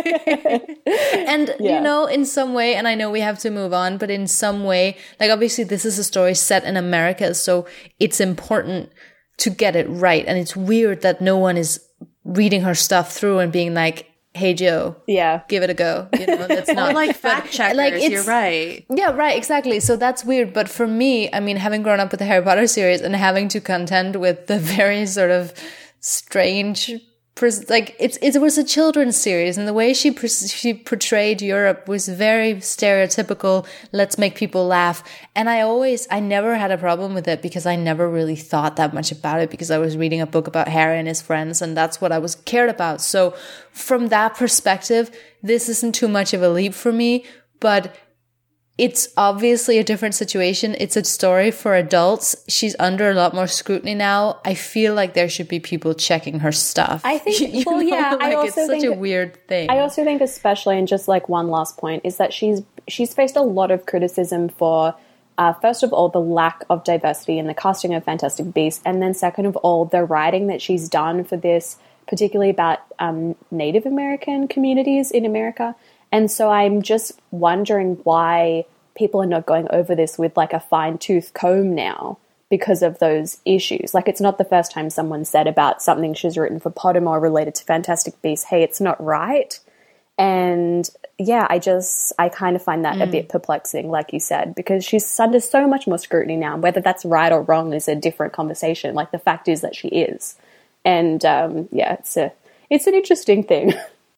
And you know, in some way, and I know we have to move on, but in some way, like obviously this is a story set in America, so it's important to get it right, and it's weird that no one is reading her stuff through and being like, hey Joe, give it a go, you know. That's not like fact checkers, like, you're right. Yeah, right, exactly. So that's weird, but for me, I mean, having grown up with the Harry Potter series and having to contend with the very sort of strange like it was a children's series, and the way she portrayed Europe was very stereotypical. Let's make people laugh. And I never had a problem with it because I never really thought that much about it because I was reading a book about Harry and his friends, and that's what I was cared about. So from that perspective, this isn't too much of a leap for me, but it's obviously a different situation. It's a story for adults. She's under a lot more scrutiny now. I feel like there should be people checking her stuff. I think, well, yeah, like, I also it's such a weird thing. I also think, especially, and just like one last point, is that she's faced a lot of criticism for, first of all, the lack of diversity in the casting of Fantastic Beasts, and then second of all, the writing that she's done for this, particularly about Native American communities in America. And so I'm just wondering why people are not going over this with like a fine-tooth comb now because of those issues. Like, it's not the first time someone said about something she's written for Pottermore related to Fantastic Beasts, hey, it's not right. And yeah, I kind of find that a bit perplexing, like you said, because she's under so much more scrutiny now. Whether that's right or wrong is a different conversation. Like, the fact is that she is. And yeah, it's an interesting thing.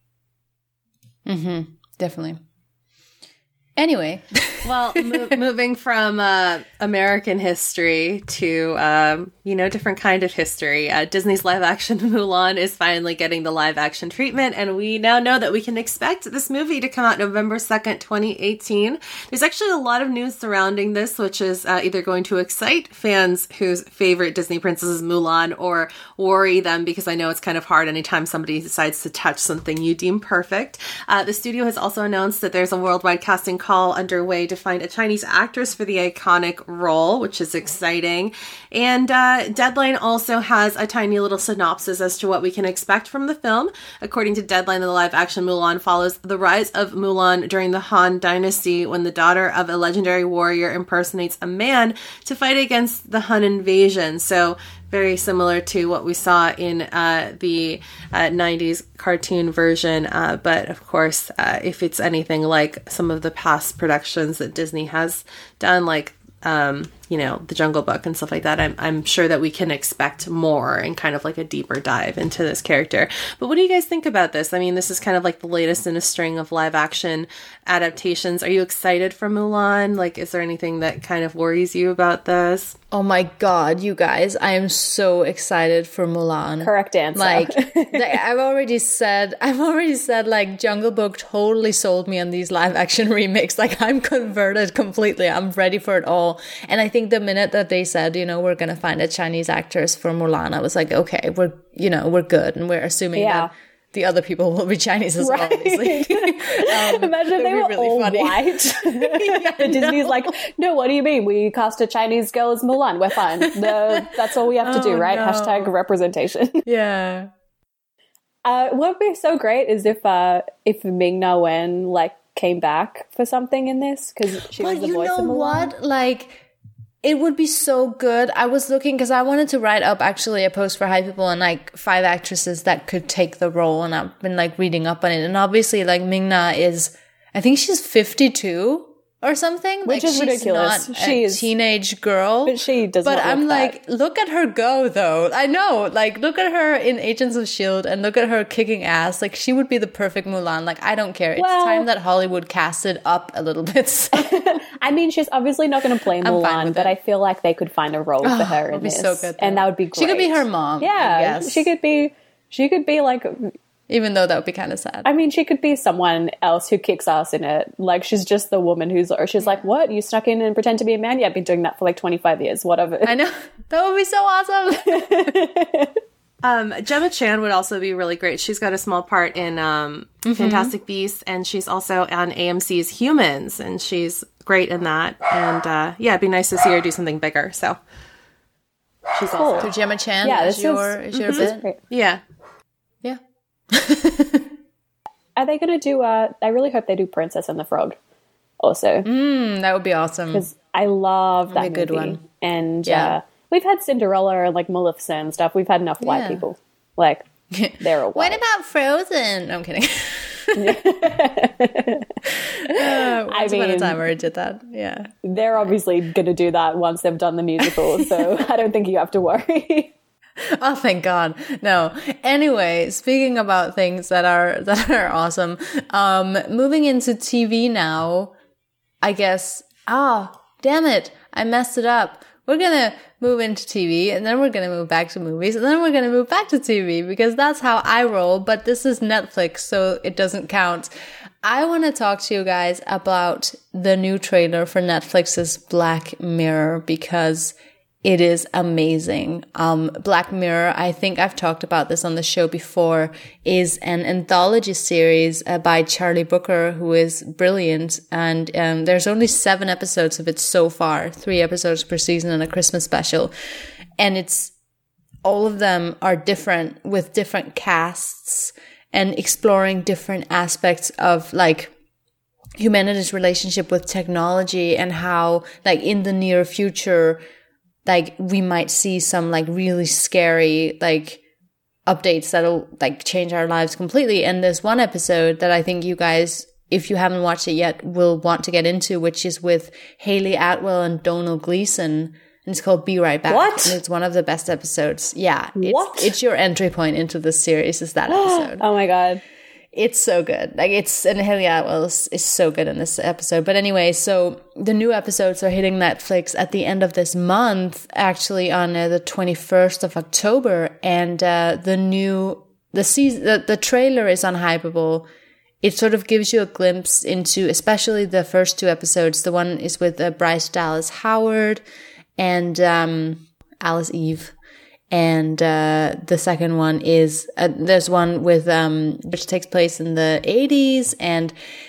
Mm-hmm. Definitely. Anyway, well, moving from American history to, different kind of history, Disney's live-action Mulan is finally getting the live-action treatment, and we now know that we can expect this movie to come out November 2nd, 2018. There's actually a lot of news surrounding this, which is either going to excite fans whose favorite Disney princess is Mulan or worry them, because I know it's kind of hard anytime somebody decides to touch something you deem perfect. The studio has also announced that there's a worldwide casting call underway to find a Chinese actress for the iconic role, which is exciting. And Deadline also has a tiny little synopsis as to what we can expect from the film. According to Deadline, the live-action Mulan follows the rise of Mulan during the Han Dynasty, when the daughter of a legendary warrior impersonates a man to fight against the Han invasion. So very similar to what we saw in the 90s cartoon version. But of course, if it's anything like some of the past productions that Disney has done, like, The Jungle Book and stuff like that, I'm sure that we can expect more and kind of like a deeper dive into this character. But what do you guys think about this? I mean, this is kind of like the latest in a string of live action adaptations. Are you excited for Mulan? Like, is there anything that kind of worries you about this? Oh my God, you guys, I am so excited for Mulan. Correct answer. Like, I've already said, like, Jungle Book totally sold me on these live action remakes. Like, I'm converted completely. I'm ready for it all. And I think the minute that they said, we're going to find a Chinese actress for Mulan, I was like, okay, we're good. And we're assuming that the other people will be Chinese as well, obviously. Imagine they were really all funny. White. Disney's like, no, what do you mean? We cast a Chinese girl as Mulan. We're fine. That's all we have to do, right? No. Hashtag representation. Yeah. What would be so great is if Ming-Na Wen, like, came back for something in this, because she was the voice of Mulan. You know what? Like, it would be so good. I was looking, because I wanted to write up actually a post for Hype People on like 5 actresses that could take the role, and I've been like reading up on it. And obviously, like, Ming-Na is, I think she's 52 or something, which is ridiculous. She's a teenage girl, but she does. But I'm like, look at her go, though. I know, like, look at her in Agents of S.H.I.E.L.D. and look at her kicking ass. Like, she would be the perfect Mulan. Like, I don't care. It's time that Hollywood cast it up a little bit. So. I mean, she's obviously not going to play Mulan, but I feel like they could find a role for her in this. So good, and that would be great. She could be her mom. Yeah, I guess. She could be like. Even though that would be kind of sad. I mean, she could be someone else who kicks ass in it. Like, she's just the woman she's like, what? You snuck in and pretend to be a man? Yeah, I've been doing that for like 25 years, whatever. I know. That would be so awesome. Gemma Chan would also be really great. She's got a small part in Fantastic Beasts, and she's also on AMC's Humans, and she's great in that. And it'd be nice to see her do something bigger. So she's cool. So Gemma Chan is your bit? Great. Yeah. Yeah. Are they going to do I really hope they do Princess and the Frog also. That would be awesome, because I love that movie. Good one. And we've had Cinderella and like Maleficent and stuff. We've had enough white people, like, they're all white. What about Frozen? No, I'm kidding. Once upon a time where I did that. Yeah, they're obviously going to do that once they've done the musical, so I don't think you have to worry. Oh, thank God. No. Anyway, speaking about things that are awesome, moving into TV now, I guess. Oh, damn it. I messed it up. We're going to move into TV, and then we're going to move back to movies, and then we're going to move back to TV, because that's how I roll, but this is Netflix, so it doesn't count. I want to talk to you guys about the new trailer for Netflix's Black Mirror, because it is amazing. Black Mirror, I think I've talked about this on the show before, is an anthology series by Charlie Brooker, who is brilliant. And there's only 7 episodes of it so far, 3 episodes per season and a Christmas special. And all of them are different, with different casts and exploring different aspects of like humanity's relationship with technology, and how like in the near future, like we might see some like really scary like updates that'll like change our lives completely. And there's one episode that I think you guys, if you haven't watched it yet, will want to get into, which is with Hayley Atwell and Domhnall Gleeson, and it's called Be Right Back. What? And it's one of the best episodes. Yeah. What? It's your entry point into the series, is that episode. Oh my God. It's so good. And Hayley Atwell is so good in this episode. But anyway, so the new episodes are hitting Netflix at the end of this month, actually on the 21st of October. And the trailer is on Hypable. It sort of gives you a glimpse into, especially the first 2 episodes. The one is with Bryce Dallas Howard and Alice Eve. And the second one is there's one with which takes place in the 80s, and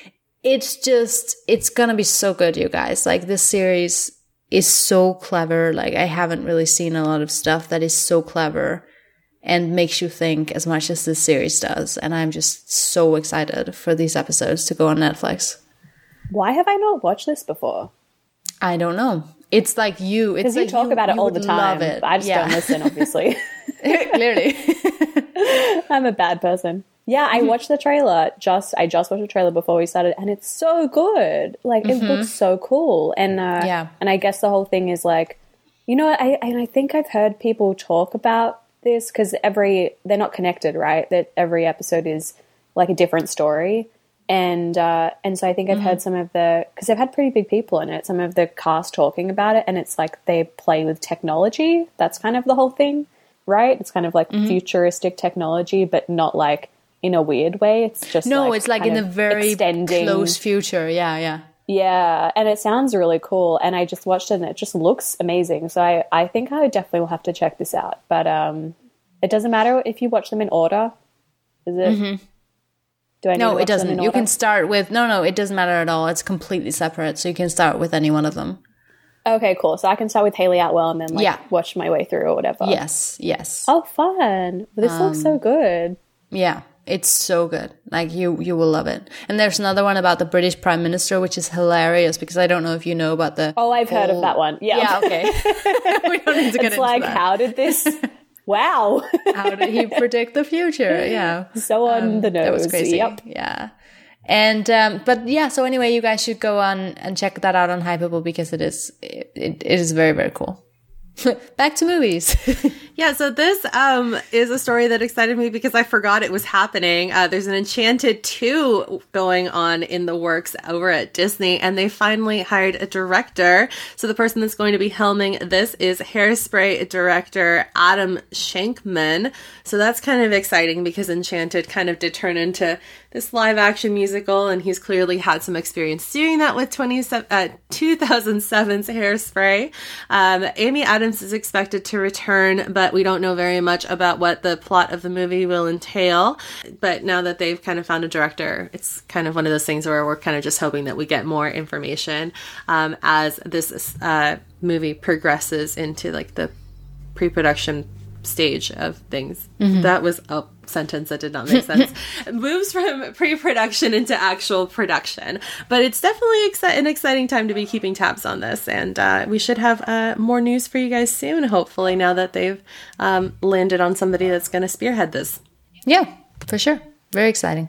it's gonna be so good, you guys. Like, this series is so clever. Like, I haven't really seen a lot of stuff that is so clever and makes you think as much as this series does. And I'm just so excited for these episodes to go on Netflix. Why have I not watched this before? I don't know. It's like you. It's because you like talk about it all the time. But I just don't listen, obviously. Clearly. I'm a bad person. Yeah, I watched the trailer. I just watched the trailer before we started, and it's so good. Like, it looks so cool. And and I guess the whole thing is like, you know, I think I've heard people talk about this, because they're not connected, right? That every episode is like a different story. And so I think I've heard some of because they've had pretty big people in it, some of the cast talking about it, and it's like they play with technology. That's kind of the whole thing, right? It's kind of like futuristic technology, but not like in a weird way. It's just it's like in a very close future. Yeah. Yeah, and it sounds really cool. And I just watched it, and it just looks amazing. So I think I definitely will have to check this out. But it doesn't matter if you watch them in order, is it? No, it doesn't. You can start with... No, it doesn't matter at all. It's completely separate, so you can start with any one of them. Okay, cool. So I can start with Hayley Atwell and then watch my way through or whatever. Yes. Oh, fun. This looks so good. Yeah, it's so good. Like, you will love it. And there's another one about the British Prime Minister, which is hilarious, because I don't know if you know about the... Oh, I've heard of that one. Yeah, okay. We don't need to get into like, that. How did this... Wow. How did he predict the future? Yeah. So on the nose. That was crazy. Yep. Yeah. And, but yeah, so anyway, you guys should go on and check that out on Hypable, because it is very, very cool. Back to movies. Yeah, so this is a story that excited me because I forgot it was happening. There's an Enchanted 2 going on in the works over at Disney, and they finally hired a director. So the person that's going to be helming this is Hairspray director Adam Shankman. So that's kind of exciting, because Enchanted kind of did turn into this live action musical, and he's clearly had some experience doing that with 2007's Hairspray. Amy Adams is expected to return, but we don't know very much about what the plot of the movie will entail. But now that they've kind of found a director, it's kind of one of those things where we're kind of just hoping that we get more information as this movie progresses into like the pre-production stage of things. That was a sentence that did not make sense. Moves from pre-production into actual production. But it's definitely an exciting time to be keeping tabs on this, and we should have more news for you guys soon, hopefully, now that they've landed on somebody that's going to spearhead this. Yeah, for sure. Very exciting.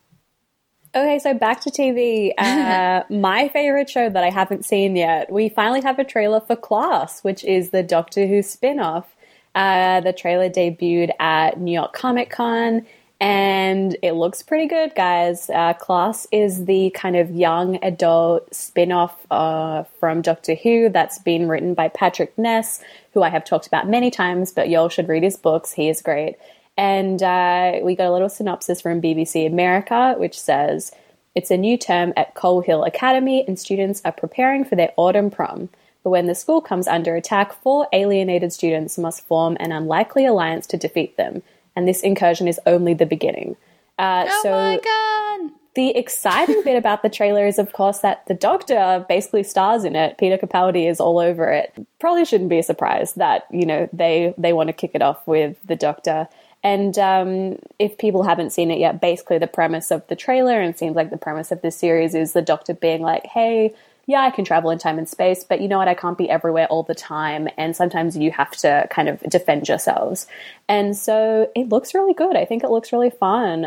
Okay, so back to TV. My favorite show that I haven't seen yet. We finally have a trailer for Class, which is the Doctor Who spin-off. The trailer debuted at New York Comic Con, and it looks pretty good, guys. Class is the kind of young adult spin-off from Doctor Who that's been written by Patrick Ness, who I have talked about many times, but y'all should read his books. He is great. And we got a little synopsis from BBC America, which says, it's a new term at Coal Hill Academy, and students are preparing for their autumn prom. But when the school comes under attack, 4 alienated students must form an unlikely alliance to defeat them. And this incursion is only the beginning. Oh my God! The exciting bit about the trailer is, of course, that the Doctor basically stars in it. Peter Capaldi is all over it. Probably shouldn't be a surprise that, you know, they want to kick it off with the Doctor. And if people haven't seen it yet, basically the premise of the trailer, and it seems like the premise of this series, is the Doctor being like, hey, yeah, I can travel in time and space, but you know what? I can't be everywhere all the time. And sometimes you have to kind of defend yourselves. And so it looks really good. I think it looks really fun.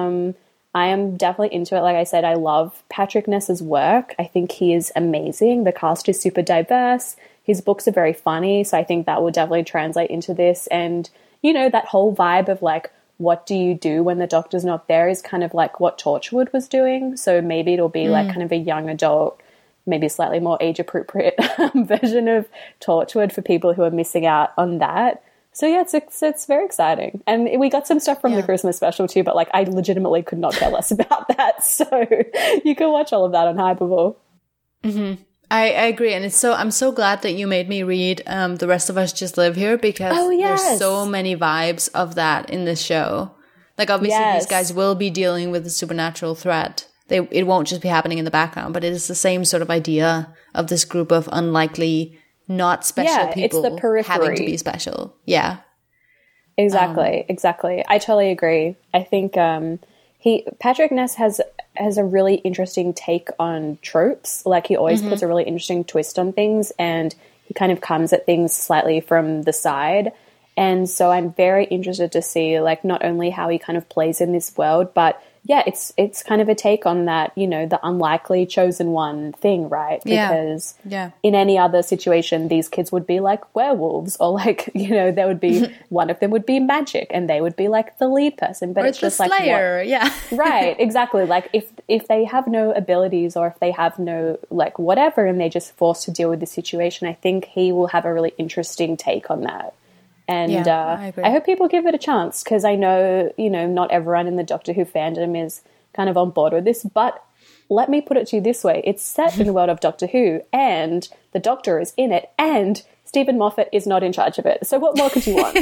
I am definitely into it. Like I said, I love Patrick Ness's work. I think he is amazing. The cast is super diverse. His books are very funny. So I think that will definitely translate into this. And, you know, that whole vibe of like, what do you do when the Doctor's not there is kind of like what Torchwood was doing. So maybe it'll be like kind of a young adult, maybe slightly more age-appropriate version of Torchwood for people who are missing out on that. So yeah, it's very exciting. And we got some stuff from the Christmas special too, but like I legitimately could not care less about that. So you can watch all of that on Hypable. Mm-hmm. I agree. And I'm so glad that you made me read The Rest of Us Just Live Here, because there's so many vibes of that in this show. Like obviously these guys will be dealing with a supernatural threat. It won't just be happening in the background, but it is the same sort of idea of this group of unlikely, not special people it's the periphery. Having to be special. Yeah. Exactly. I totally agree. I think Patrick Ness has a really interesting take on tropes. Like he always puts a really interesting twist on things, and he kind of comes at things slightly from the side. And so I'm very interested to see like not only how he kind of plays in this world, but yeah, it's kind of a take on that, you know, the unlikely chosen one thing, right? Because in any other situation, these kids would be like werewolves, or like, you know, there would be one of them would be magic, and they would be like the lead person. But or it's just Slayer, like right, exactly. Like if they have no abilities, or if they have no like whatever, and they're just forced to deal with the situation, I think he will have a really interesting take on that. And I hope people give it a chance, because I know, you know, not everyone in the Doctor Who fandom is kind of on board with this, but let me put it to you this way. It's set in the world of Doctor Who, and the Doctor is in it, and Stephen Moffat is not in charge of it. So what more could you want?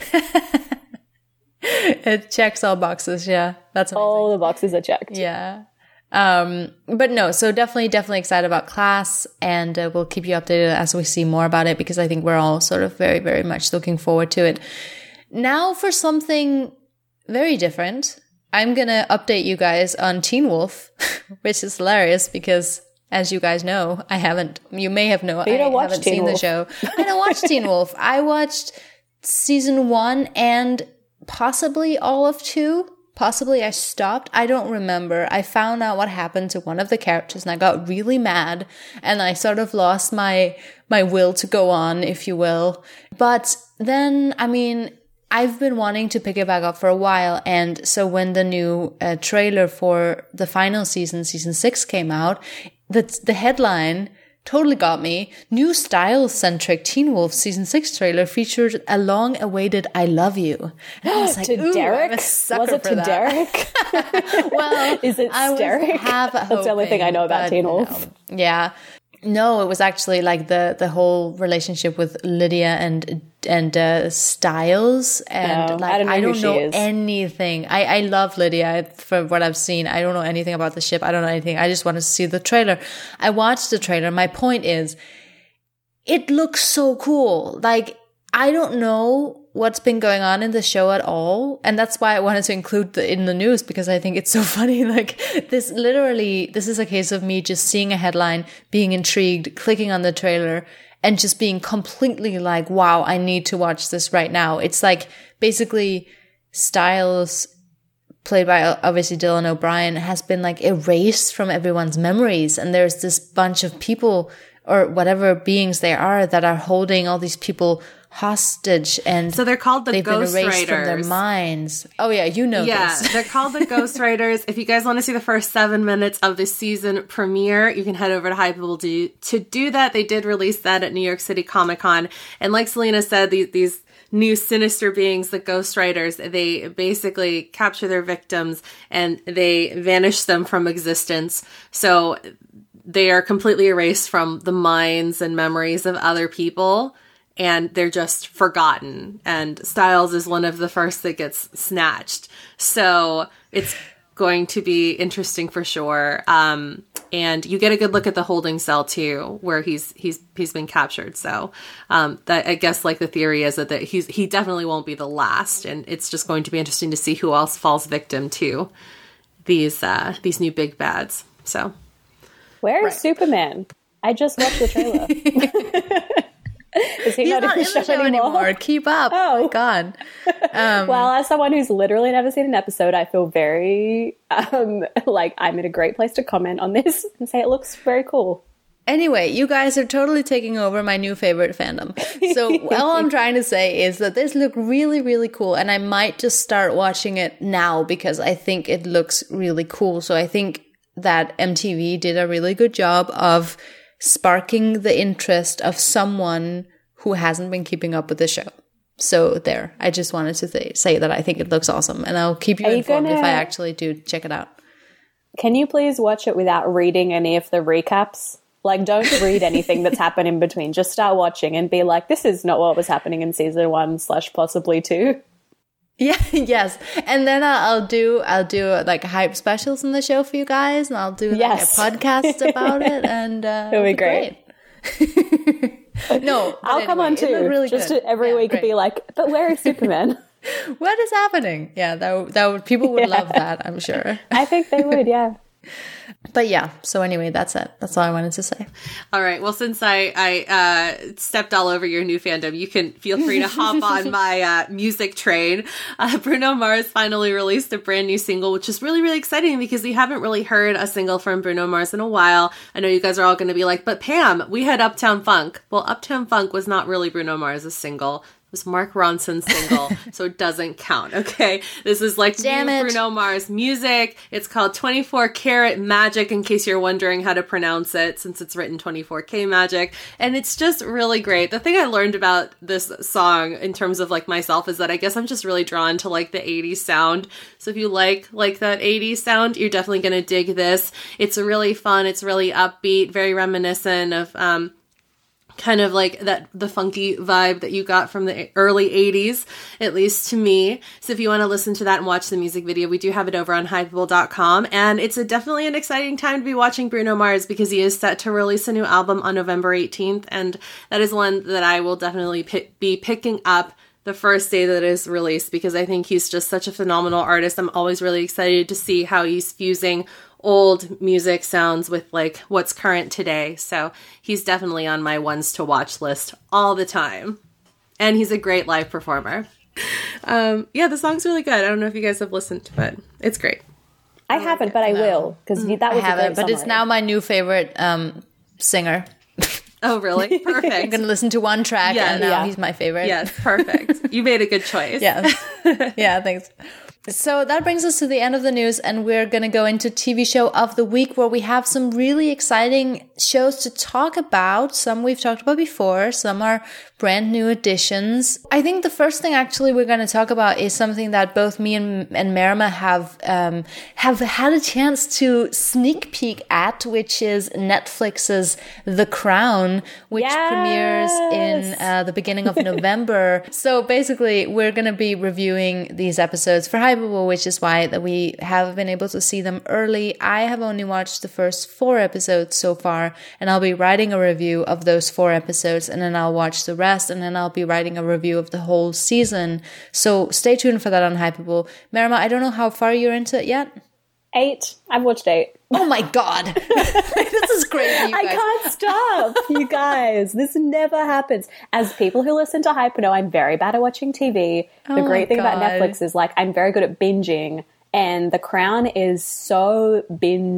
It checks all boxes, That's amazing. All the boxes are checked. Yeah. But no, so definitely excited about Class, and we'll keep you updated as we see more about it, because I think we're all sort of very, very much looking forward to it. Now for something very different, I'm going to update you guys on Teen Wolf, which is hilarious because, as you guys know, you may have known, I haven't seen the show. I don't watch Teen Wolf. I watched season 1 and possibly all of 2. Possibly I stopped. I don't remember. I found out what happened to one of the characters, and I got really mad, and I sort of lost my will to go on, if you will. But then, I mean, I've been wanting to pick it back up for a while, and so when the new trailer for the final season 6, came out, the headline totally got me. New style-centric Teen Wolf season 6 trailer featured a long-awaited "I love you." And I was like, to Derek? I'm a sucker was it for to that. Derek? Well, is it Derek? That's the only thing I know about Teen Wolf. No. Yeah. No, it was actually like the whole relationship with Lydia and Styles, and I don't know anything. I love Lydia for what I've seen. I don't know anything about the ship. I don't know anything. I just wanted to see the trailer. I watched the trailer. My point is, it looks so cool. Like, I don't know what's been going on in the show at all. And that's why I wanted to include in the news, because I think it's so funny. Like, this is a case of me just seeing a headline, being intrigued, clicking on the trailer, and just being completely like, wow, I need to watch this right now. It's like basically Styles, played by obviously Dylan O'Brien, has been like erased from everyone's memories. And there's this bunch of people, or whatever beings they are, that are holding all these people hostage, and so they're called the Ghost been erased Riders from their minds. Oh yeah, this. They're called the Ghost Riders. If you guys want to see the first 7 minutes of the season premiere, you can head over to Hypable to do that. They did release that at New York City Comic Con, and like Selena said, these new sinister beings, the Ghost Riders, they basically capture their victims and they vanish them from existence. So they are completely erased from the minds and memories of other people, and they're just forgotten. And Styles is one of the first that gets snatched. So it's going to be interesting for sure. And you get a good look at the holding cell too, where he's been captured. So that, I guess, like, the theory is that he definitely won't be the last, and it's just going to be interesting to see who else falls victim to these new big bads. So where is Superman? I just watched the trailer. He's not in the show anymore. Keep up. Oh my God. Well, as someone who's literally never seen an episode, I feel very like I'm in a great place to comment on this and say it looks very cool. Anyway, you guys are totally taking over my new favorite fandom. So all I'm trying to say is that this looked really, really cool, and I might just start watching it now because I think it looks really cool. So I think that MTV did a really good job of sparking the interest of someone who hasn't been keeping up with the show. So there, I just wanted to say that I think it looks awesome, and I'll keep you informed if I actually do check it out. Can you please watch it without reading any of the recaps? Like, don't read anything that's happened in between. Just start watching and be like, this is not what was happening in season 1 / possibly 2. Yeah, yes. And then I'll do like hype specials in the show for you guys, and I'll do like a podcast about it, and it'll be great. No, I'll come on too. Really just to every week be like, but where is Superman? What is happening? Yeah, that would people would love that, I'm sure. I think they would, yeah. But yeah, so anyway, that's it. That's all I wanted to say. All right. Well, since I stepped all over your new fandom, you can feel free to hop on my music train. Bruno Mars finally released a brand new single, which is really, really exciting because we haven't really heard a single from Bruno Mars in a while. I know you guys are all going to be like, but Pam, we had Uptown Funk. Well, Uptown Funk was not really Bruno Mars' single. Was Mark Ronson's single, so it doesn't count, okay? This is like new Bruno Mars music. It's called 24 Karat Magic, in case you're wondering how to pronounce it, since it's written 24K Magic. And it's just really great. The thing I learned about this song in terms of like myself is that I guess I'm just really drawn to like the 80s sound. So if you like that 80s sound, you're definitely going to dig this. It's really fun. It's really upbeat, very reminiscent of kind of like the funky vibe that you got from the early 80s, at least to me. So if you want to listen to that and watch the music video, we do have it over on Hypable.com. And it's definitely an exciting time to be watching Bruno Mars because he is set to release a new album on November 18th. And that is one that I will definitely be picking up the first day that it is released because I think he's just such a phenomenal artist. I'm always really excited to see how he's fusing old music sounds with like what's current today. So he's definitely on my ones to watch list all the time. And he's a great live performer. The song's really good. I don't know if you guys have listened, but it's great. I haven't, but I will because that was I haven't, but it's now my new favorite singer. Oh, really? Perfect. I'm going to listen to one track and now he's my favorite. Yes, perfect. You made a good choice. Yeah. Yeah, thanks. So that brings us to the end of the news, and we're going to go into TV show of the week where we have some really exciting shows to talk about. Some we've talked about before, some are brand new additions. I think the first thing actually we're going to talk about is something that both me and Merima have had a chance to sneak peek at, which is Netflix's The Crown, which premieres in the beginning of November. So basically, we're going to be reviewing these episodes for Hypable, which is why that we have been able to see them early. I have only watched the first 4 episodes so far, and I'll be writing a review of those 4 episodes, and then I'll watch the rest, and then I'll be writing a review of the whole season. So stay tuned for that on Hypable. Merima, I don't know how far you're into it yet. 8. I've watched 8. Oh my God. This is crazy, you guys. I can't stop, you guys. This never happens. As people who listen to Hype know, I'm very bad at watching TV. The great thing about Netflix is like I'm very good at binging, and The Crown is so binge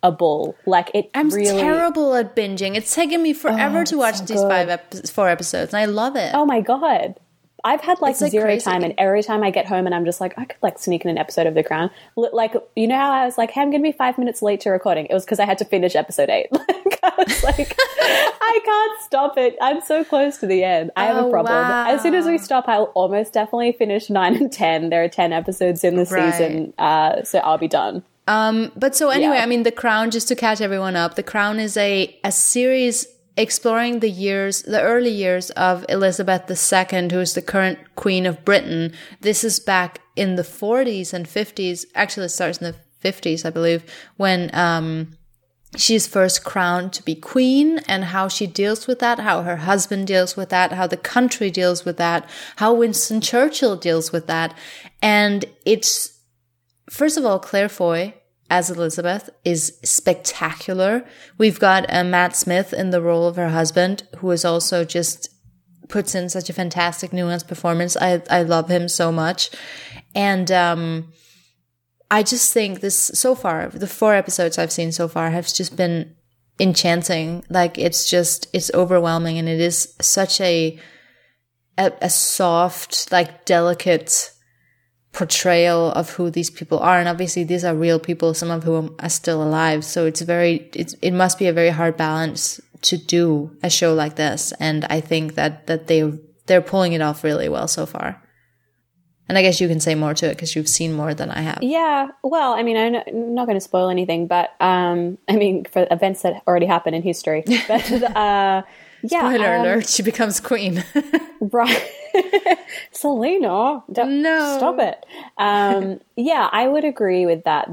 a ball. Like I'm terrible at binging. It's taken me forever to watch these 4 episodes, and I love it. Oh my God. I've had like zero crazy. Time, and every time I get home and I'm just like, I could like sneak in an episode of The Crown. Like, you know how I was like, hey, I'm going to be 5 minutes late to recording? It was because I had to finish episode 8. Like, I was like, I can't stop it. I'm so close to the end. I have a problem. Wow. As soon as we stop, I'll almost definitely finish 9 and 10. There are 10 episodes in the season, so I'll be done. But so anyway, I mean, The Crown, just to catch everyone up, The Crown is a series exploring the early years of Elizabeth II, who is the current Queen of Britain. This is back in the 40s and 50s. Actually, it starts in the 50s, I believe, when she's first crowned to be queen, and how she deals with that, how her husband deals with that, how the country deals with that, how Winston Churchill deals with that. And it's, first of all, Claire Foy as Elizabeth is spectacular. We've got Matt Smith in the role of her husband, who is also just puts in such a fantastic nuanced performance. I love him so much. And I just think this, so far, the 4 episodes I've seen so far have just been enchanting. Like, it's overwhelming, and it is such a soft, like, delicate portrayal of who these people are. And obviously these are real people, some of whom are still alive. So it must be a very hard balance to do a show like this. And I think that they're pulling it off really well so far. And I guess you can say more to it because you've seen more than I have. Yeah. Well, I mean, I'm not going to spoil anything, but I mean, for events that already happened in history. But yeah. Spoiler alert, she becomes queen. Right. Selena, no, stop it. Yeah, I would agree with that.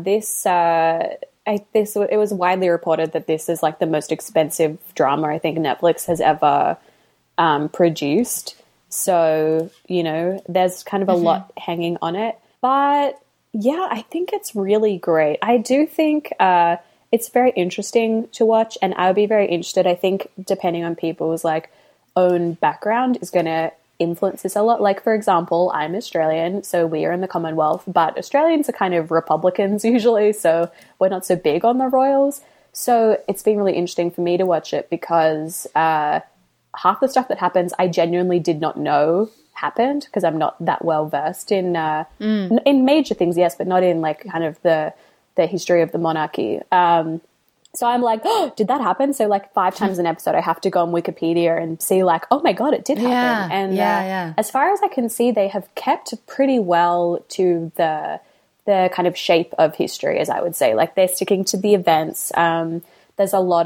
It was widely reported that this is like the most expensive drama I think Netflix has ever produced. So, you know, there's kind of a lot hanging on it. But yeah, I think it's really great. I do think it's very interesting to watch, and I would be very interested. I think depending on people's like own background is going to influence this a lot. Like, for example, I'm Australian, so we are in the Commonwealth, but Australians are kind of Republicans usually, so we're not so big on the royals. So it's been really interesting for me to watch it because half the stuff that happens I genuinely did not know happened, because I'm not that well versed in major things, yes, but not in like kind of the history of the monarchy. So I'm like, oh, did that happen? So like 5 times an episode, I have to go on Wikipedia and see like, oh my God, it did happen. And as far as I can see, they have kept pretty well to the kind of shape of history, as I would say. Like, they're sticking to the events. There's a lot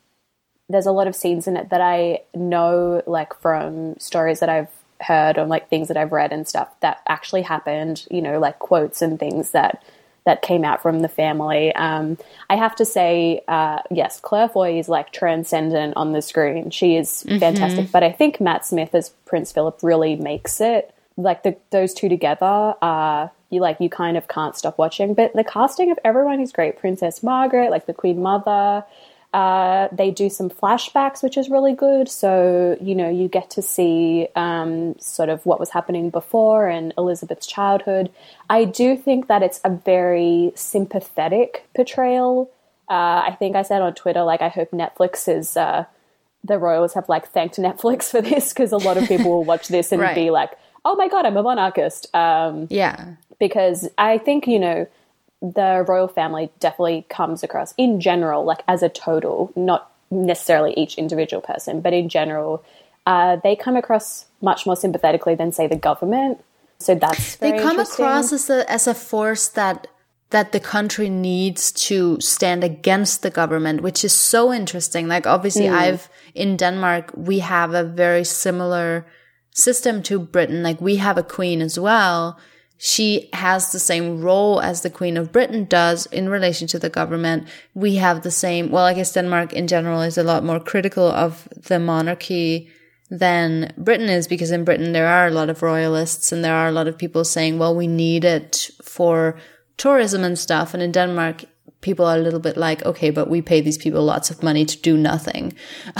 of scenes in it that I know, like from stories that I've heard or like things that I've read and stuff that actually happened, you know, like quotes and things that came out from the family. I have to say, yes, Claire Foy is like transcendent on the screen. She is fantastic. But I think Matt Smith as Prince Philip really makes it. Like those two together, you kind of can't stop watching. But the casting of everyone is great. Princess Margaret, like the Queen Mother. They do some flashbacks, which is really good. So, you know, you get to see sort of what was happening before and Elizabeth's childhood. I do think that it's a very sympathetic portrayal. I think I said on Twitter, like, I hope Netflix is, the royals have like thanked Netflix for this, because a lot of people will watch this and be like, oh my God, I'm a monarchist. Because I think, you know, the royal family definitely comes across in general, like as a total, not necessarily each individual person, but in general, they come across much more sympathetically than, say, the government. So that's very they come across as a force that the country needs to stand against the government, which is so interesting. Like, obviously, in Denmark, we have a very similar system to Britain. Like, we have a queen as well. She has the same role as the Queen of Britain does in relation to the government. We have the same, well, I guess Denmark in general is a lot more critical of the monarchy than Britain is, because in Britain there are a lot of royalists and there are a lot of people saying, well, we need it for tourism and stuff. And in Denmark, people are a little bit like, okay, but we pay these people lots of money to do nothing.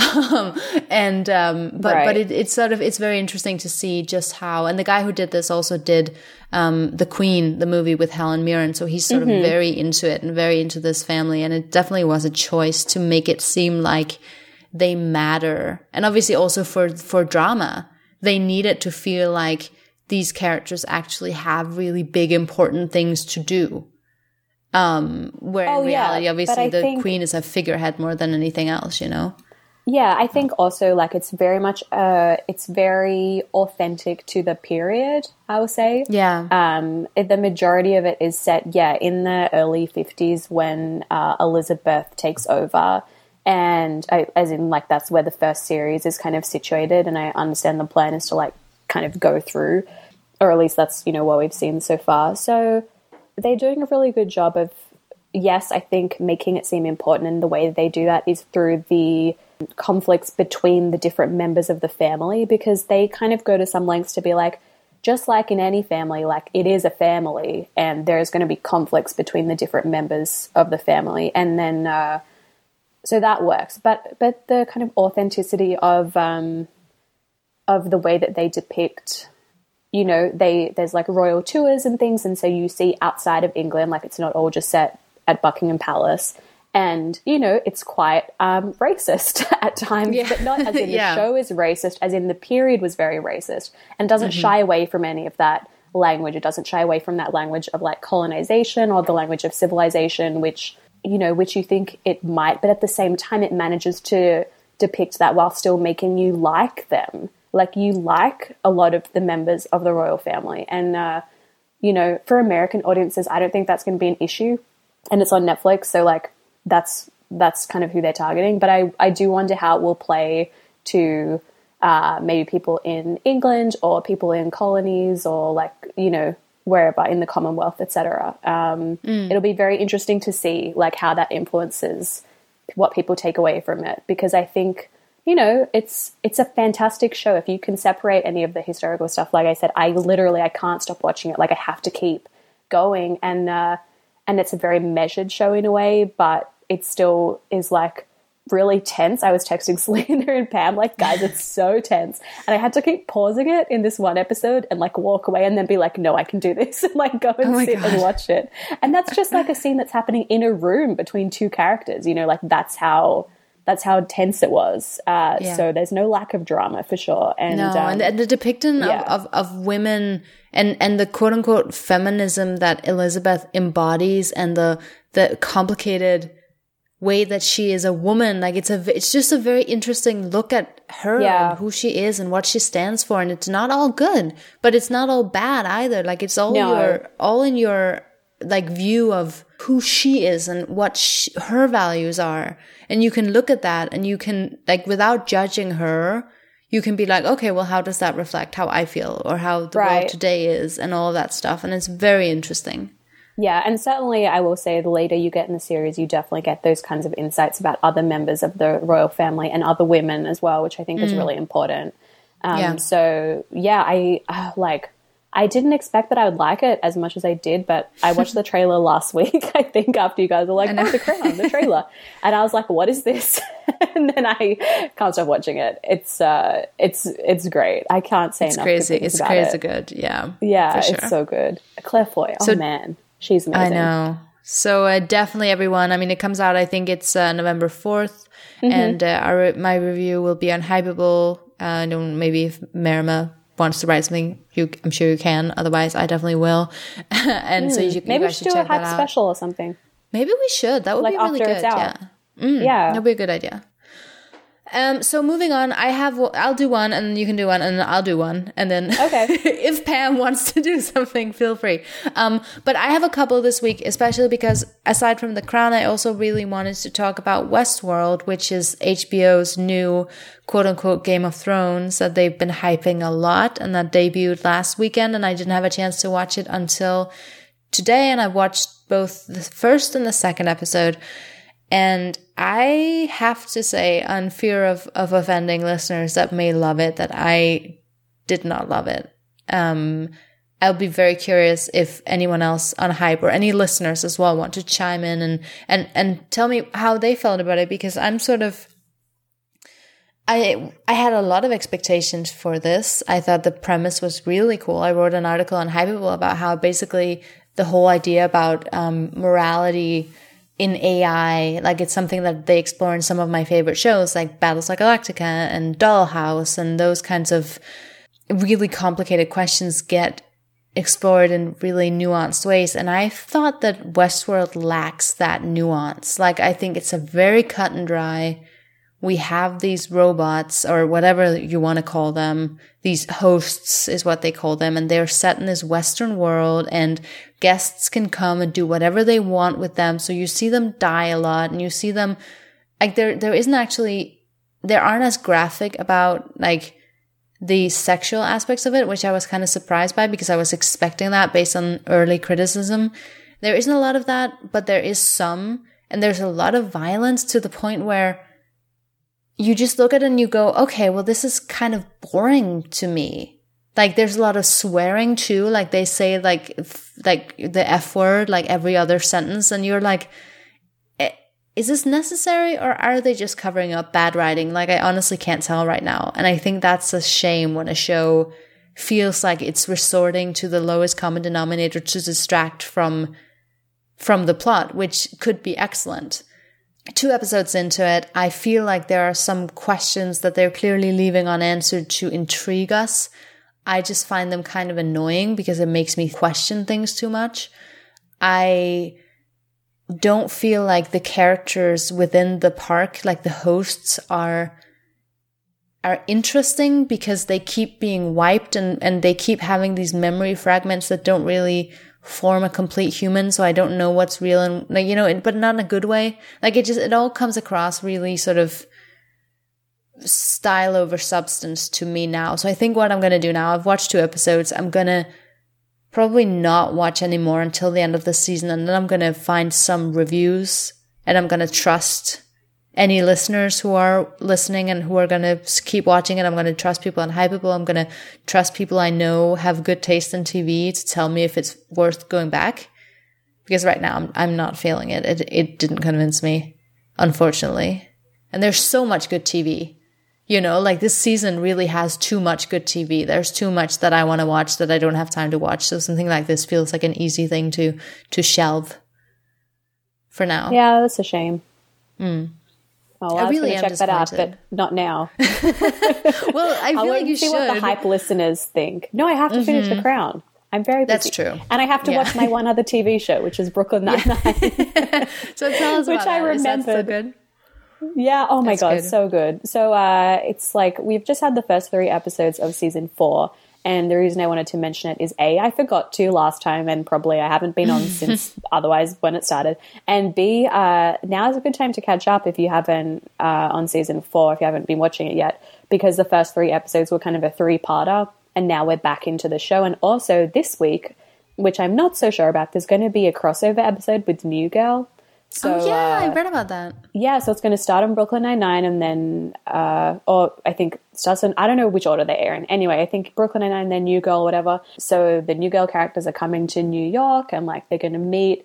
But it's sort of, it's very interesting to see just how, and the guy who did this also did The Queen, the movie with Helen Mirren. So he's sort of very into it and very into this family. And it definitely was a choice to make it seem like they matter. And obviously also for drama, they needed to feel like these characters actually have really big, important things to do. Where in reality, obviously, the Queen is a figurehead more than anything else, you know? Yeah, I think also, like, it's very much, it's very authentic to the period, I would say. Yeah. The majority of it is set, in the early 50s when Elizabeth takes over. And as in, like, that's where the first series is kind of situated. And I understand the plan is to, like, kind of go through, or at least that's, you know, what we've seen so far. So they're doing a really good job of, yes, I think making it seem important, and the way that they do that is through the conflicts between the different members of the family, because they kind of go to some lengths to be like, just like in any family, like, it is a family and there's going to be conflicts between the different members of the family. And then, so that works. But the kind of authenticity of the way that they depict, you know, there's like royal tours and things, and so you see outside of England, like, it's not all just set at Buckingham Palace, and, you know, it's quite racist at times, but not as in the show is racist, as in the period was very racist, and doesn't shy away from any of that language. It doesn't shy away from that language of, like, colonization or the language of civilization, which you think it might, but at the same time it manages to depict that while still making you like them. Like, you like a lot of the members of the royal family. And, you know, for American audiences, I don't think that's going to be an issue. And it's on Netflix, so, like, that's kind of who they're targeting. But I do wonder how it will play to maybe people in England or people in colonies or, like, you know, wherever in the Commonwealth, etc. It'll be very interesting to see, like, how that influences what people take away from it. Because I think, you know, it's a fantastic show. If you can separate any of the historical stuff, like I said, I can't stop watching it. Like, I have to keep going, and it's a very measured show in a way, but it still is, like, really tense. I was texting Selena and Pam, like, guys, it's so tense, and I had to keep pausing it in this one episode and, like, walk away and then be like, no, I can do this, and, like, go and sit and watch it. And that's just, like, a scene that's happening in a room between two characters, you know, like, that's how tense it was. So there's no lack of drama for sure. And and the depiction of women and the quote unquote feminism that Elizabeth embodies, and the complicated way that she is a woman, like, it's just a very interesting look at her and who she is and what she stands for. And it's not all good, but it's not all bad either. Like, it's all in your like view of who she is and what her values are. And you can look at that and you can, like, without judging her, you can be like, okay, well, how does that reflect how I feel or how the world today is and all of that stuff. And it's very interesting. Yeah, and certainly I will say the later you get in the series, you definitely get those kinds of insights about other members of the royal family and other women as well, which I think is really important. So, yeah, I didn't expect that I would like it as much as I did, but I watched the trailer last week, I think, after you guys were like, oh, The Crown, the trailer. And I was like, what is this? And then I can't stop watching it. It's great. I can't say enough. It's crazy good. Yeah. Yeah, sure. It's so good. Claire Foy. Oh, man. She's amazing. I know. So definitely everyone. I mean, it comes out, I think it's November 4th. And my review will be on Hypable. Maybe if Marima wants to write something, I'm sure you can. Otherwise, I definitely will. And so maybe we should do a hype special or something. Maybe we should. That would be really good. Yeah. That'd be a good idea. So moving on, I'll do one, and you can do one, and I'll do one, and then if Pam wants to do something, feel free. But I have a couple this week, especially because aside from The Crown, I also really wanted to talk about Westworld, which is HBO's new quote-unquote Game of Thrones that they've been hyping a lot, and that debuted last weekend, and I didn't have a chance to watch it until today, and I watched both the first and the second episode. And I have to say, on fear of offending listeners that may love it, that I did not love it. I'll be very curious if anyone else on Hype or any listeners as well want to chime in and tell me how they felt about it, because I'm sort of, I had a lot of expectations for this. I thought the premise was really cool. I wrote an article on Hypeable about how basically the whole idea about morality in AI, like it's something that they explore in some of my favorite shows like Battlestar Galactica and Dollhouse, and those kinds of really complicated questions get explored in really nuanced ways. And I thought that Westworld lacks that nuance. Like, I think it's a very cut and dry, we have these robots or whatever you want to call them, these hosts is what they call them, and they're set in this Western world, and guests can come and do whatever they want with them. So you see them die a lot, and you see them like there aren't as graphic about like the sexual aspects of it, which I was kind of surprised by because I was expecting that based on early criticism. There isn't a lot of that, but there is some, and there's a lot of violence to the point where you just look at it and you go, okay, well, this is kind of boring to me. Like, there's a lot of swearing too. Like, they say like the F word, like every other sentence. And you're like, is this necessary, or are they just covering up bad writing? Like, I honestly can't tell right now. And I think that's a shame when a show feels like it's resorting to the lowest common denominator to distract from the plot, which could be excellent. 2 episodes into it, I feel like there are some questions that they're clearly leaving unanswered to intrigue us. I just find them kind of annoying because it makes me question things too much. I don't feel like the characters within the park, like the hosts, are interesting because they keep being wiped and they keep having these memory fragments that don't really form a complete human, so I don't know what's real and, like, you know, but not in a good way. Like, it all comes across really sort of style over substance to me now. So I think what I'm going to do now, I've watched 2 episodes, I'm going to probably not watch anymore until the end of the season, and then I'm going to find some reviews, and I'm going to trust any listeners who are listening and who are going to keep watching it. I'm going to trust people on Hypeable. I'm going to trust people I know have good taste in TV to tell me if it's worth going back. Because right now I'm not feeling it. It didn't convince me, unfortunately. And there's so much good TV. You know, like, this season really has too much good TV. There's too much that I want to watch that I don't have time to watch. So something like this feels like an easy thing to shelve for now. Yeah, that's a shame. Oh, I was really going to check that out, but not now. Well, I feel like you should. See what the Hype listeners think. No, I have to finish The Crown. I'm very busy. That's true. And I have to watch my one other TV show, which is Brooklyn Nine-Nine. So tell us about that. I remembered. Is that so good? Yeah. Oh my God. Good. So good. So it's like, we've just had the first 3 episodes of season 4. And the reason I wanted to mention it is A, I forgot to last time, and probably I haven't been on since otherwise when it started. And B, now is a good time to catch up if you haven't on season 4, if you haven't been watching it yet, because the first 3 episodes were kind of a 3-parter, and now we're back into the show. And also this week, which I'm not so sure about, there's going to be a crossover episode with New Girl. So, I read about that. Yeah, so it's going to start on Brooklyn Nine-Nine, and then, or I think starts on, I don't know which order they air in. Anyway, I think Brooklyn Nine-Nine, then New Girl, whatever. So the New Girl characters are coming to New York, and like they're going to meet.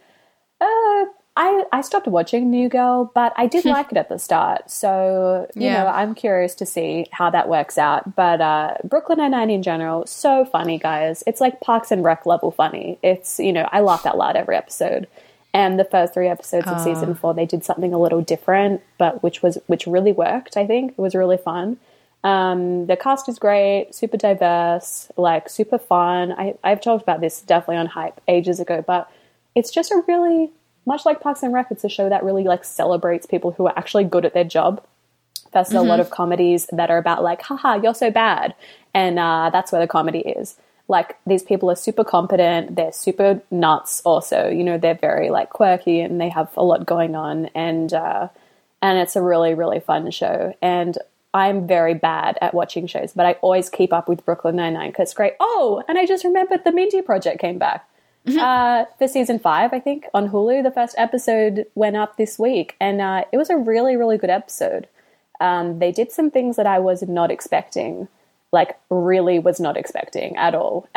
I stopped watching New Girl, but I did like it at the start. So, you know, I'm curious to see how that works out. But Brooklyn Nine-Nine in general, so funny, guys. It's like Parks and Rec level funny. It's, you know, I laugh out loud every episode. And the first 3 episodes of season 4, they did something a little different, but which really worked, I think. It was really fun. The cast is great, super diverse, like super fun. I've talked about this definitely on Hype ages ago, but it's just a really, much like Parks and Rec, it's a show that really like celebrates people who are actually good at their job. Versus a lot of comedies that are about like, haha, you're so bad. And that's where the comedy is. Like, these people are super competent, they're super nuts also, you know, they're very, like, quirky and they have a lot going on, and it's a really, really fun show. And I'm very bad at watching shows, but I always keep up with Brooklyn Nine-Nine because it's great. Oh, and I just remembered the Mindy Project came back for season 5, I think, on Hulu. The first episode went up this week, and it was a really, really good episode. They did some things that I was not expecting. like really was not expecting at all.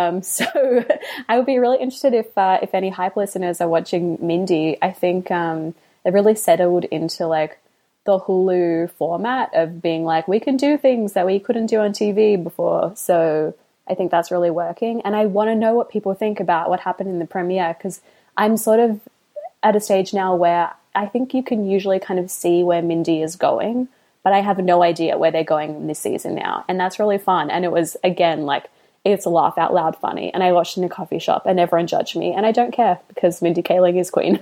So I would be really interested if any Hype listeners are watching Mindy. I think they've really settled into like the Hulu format of being like, we can do things that we couldn't do on TV before. So I think that's really working. And I want to know what people think about what happened in the premiere, because I'm sort of at a stage now where I think you can usually kind of see where Mindy is going, but I have no idea where they're going this season now. And that's really fun. And it was, again, like, it's a laugh out loud funny. And I watched in a coffee shop and everyone judged me. And I don't care because Mindy Kaling is queen.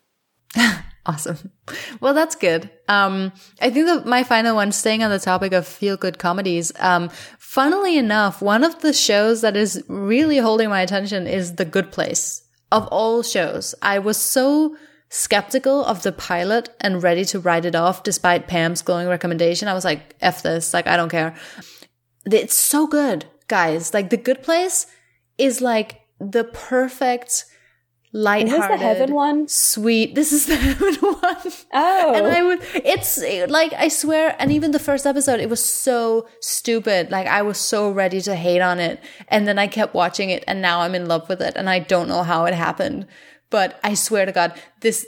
Awesome. Well, that's good. I think that my final one, staying on the topic of feel-good comedies, funnily enough, one of the shows that is really holding my attention is The Good Place. Of all shows, I was so skeptical of the pilot and ready to write it off despite Pam's glowing recommendation. I was like, F this, like, I don't care. It's so good, guys. Like, The Good Place is like the perfect, lighthearted, is this the heaven one? Sweet. This is the heaven one. Oh. And it's like, I swear, and even the first episode, it was so stupid. Like, I was so ready to hate on it. And then I kept watching it and now I'm in love with it. And I don't know how it happened. But I swear to God,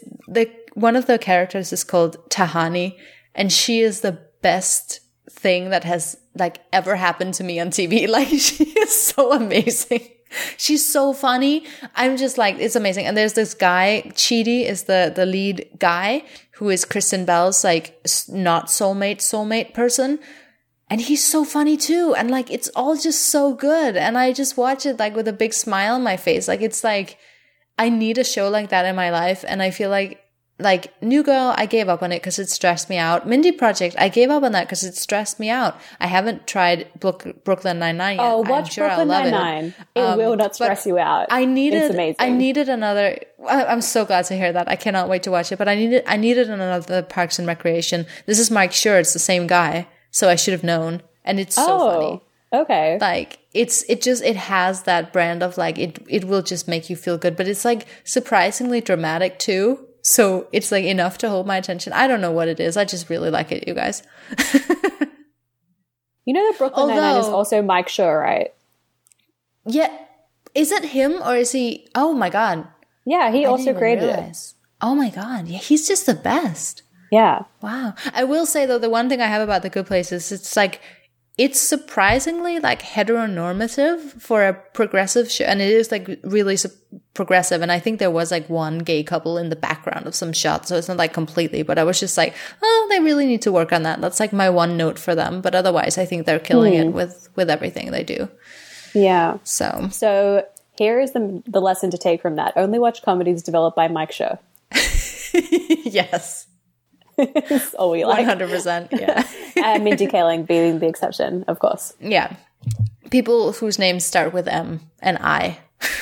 one of the characters is called Tahani, and she is the best thing that has like ever happened to me on TV. Like, she is so amazing. She's so funny. I'm just like, it's amazing. And there's this guy, Chidi is the lead guy, who is Kristen Bell's like not soulmate person. And he's so funny too. And like, it's all just so good. And I just watch it like with a big smile on my face. Like, it's like, I need a show like that in my life. And I feel like New Girl, I gave up on it because it stressed me out. Mindy Project, I gave up on that because it stressed me out. I haven't tried Brooklyn Nine-Nine yet. Oh, watch Brooklyn Nine-Nine. It will not stress you out. It's amazing. I needed another. I'm so glad to hear that. I cannot wait to watch it. But I needed another Parks and Recreation. This is Mike Schur. It's the same guy, so I should have known. And it's so funny. Okay. Like, it has that brand of like, it will just make you feel good, but it's like surprisingly dramatic too. So it's like enough to hold my attention. I don't know what it is. I just really like it, you guys. You know that Brooklyn Nine-Nine is also Mike Schur, right? Yeah. Is it him or is he? Oh my God. Yeah, he also created it. Oh my God. Yeah, he's just the best. Yeah. Wow. I will say though, the one thing I have about The Good Place is it's like, it's surprisingly like heteronormative for a progressive show. And it is like really progressive. And I think there was like one gay couple in the background of some shots. So it's not like completely, but I was just like, oh, they really need to work on that. That's like my one note for them. But otherwise, I think they're killing it with everything they do. Yeah. So here is the lesson to take from that. Only watch comedies developed by Mike Schur. Yes. That's all we like. 100%. Yeah. And Mindy Kaling being the exception, of course. Yeah. People whose names start with M and I.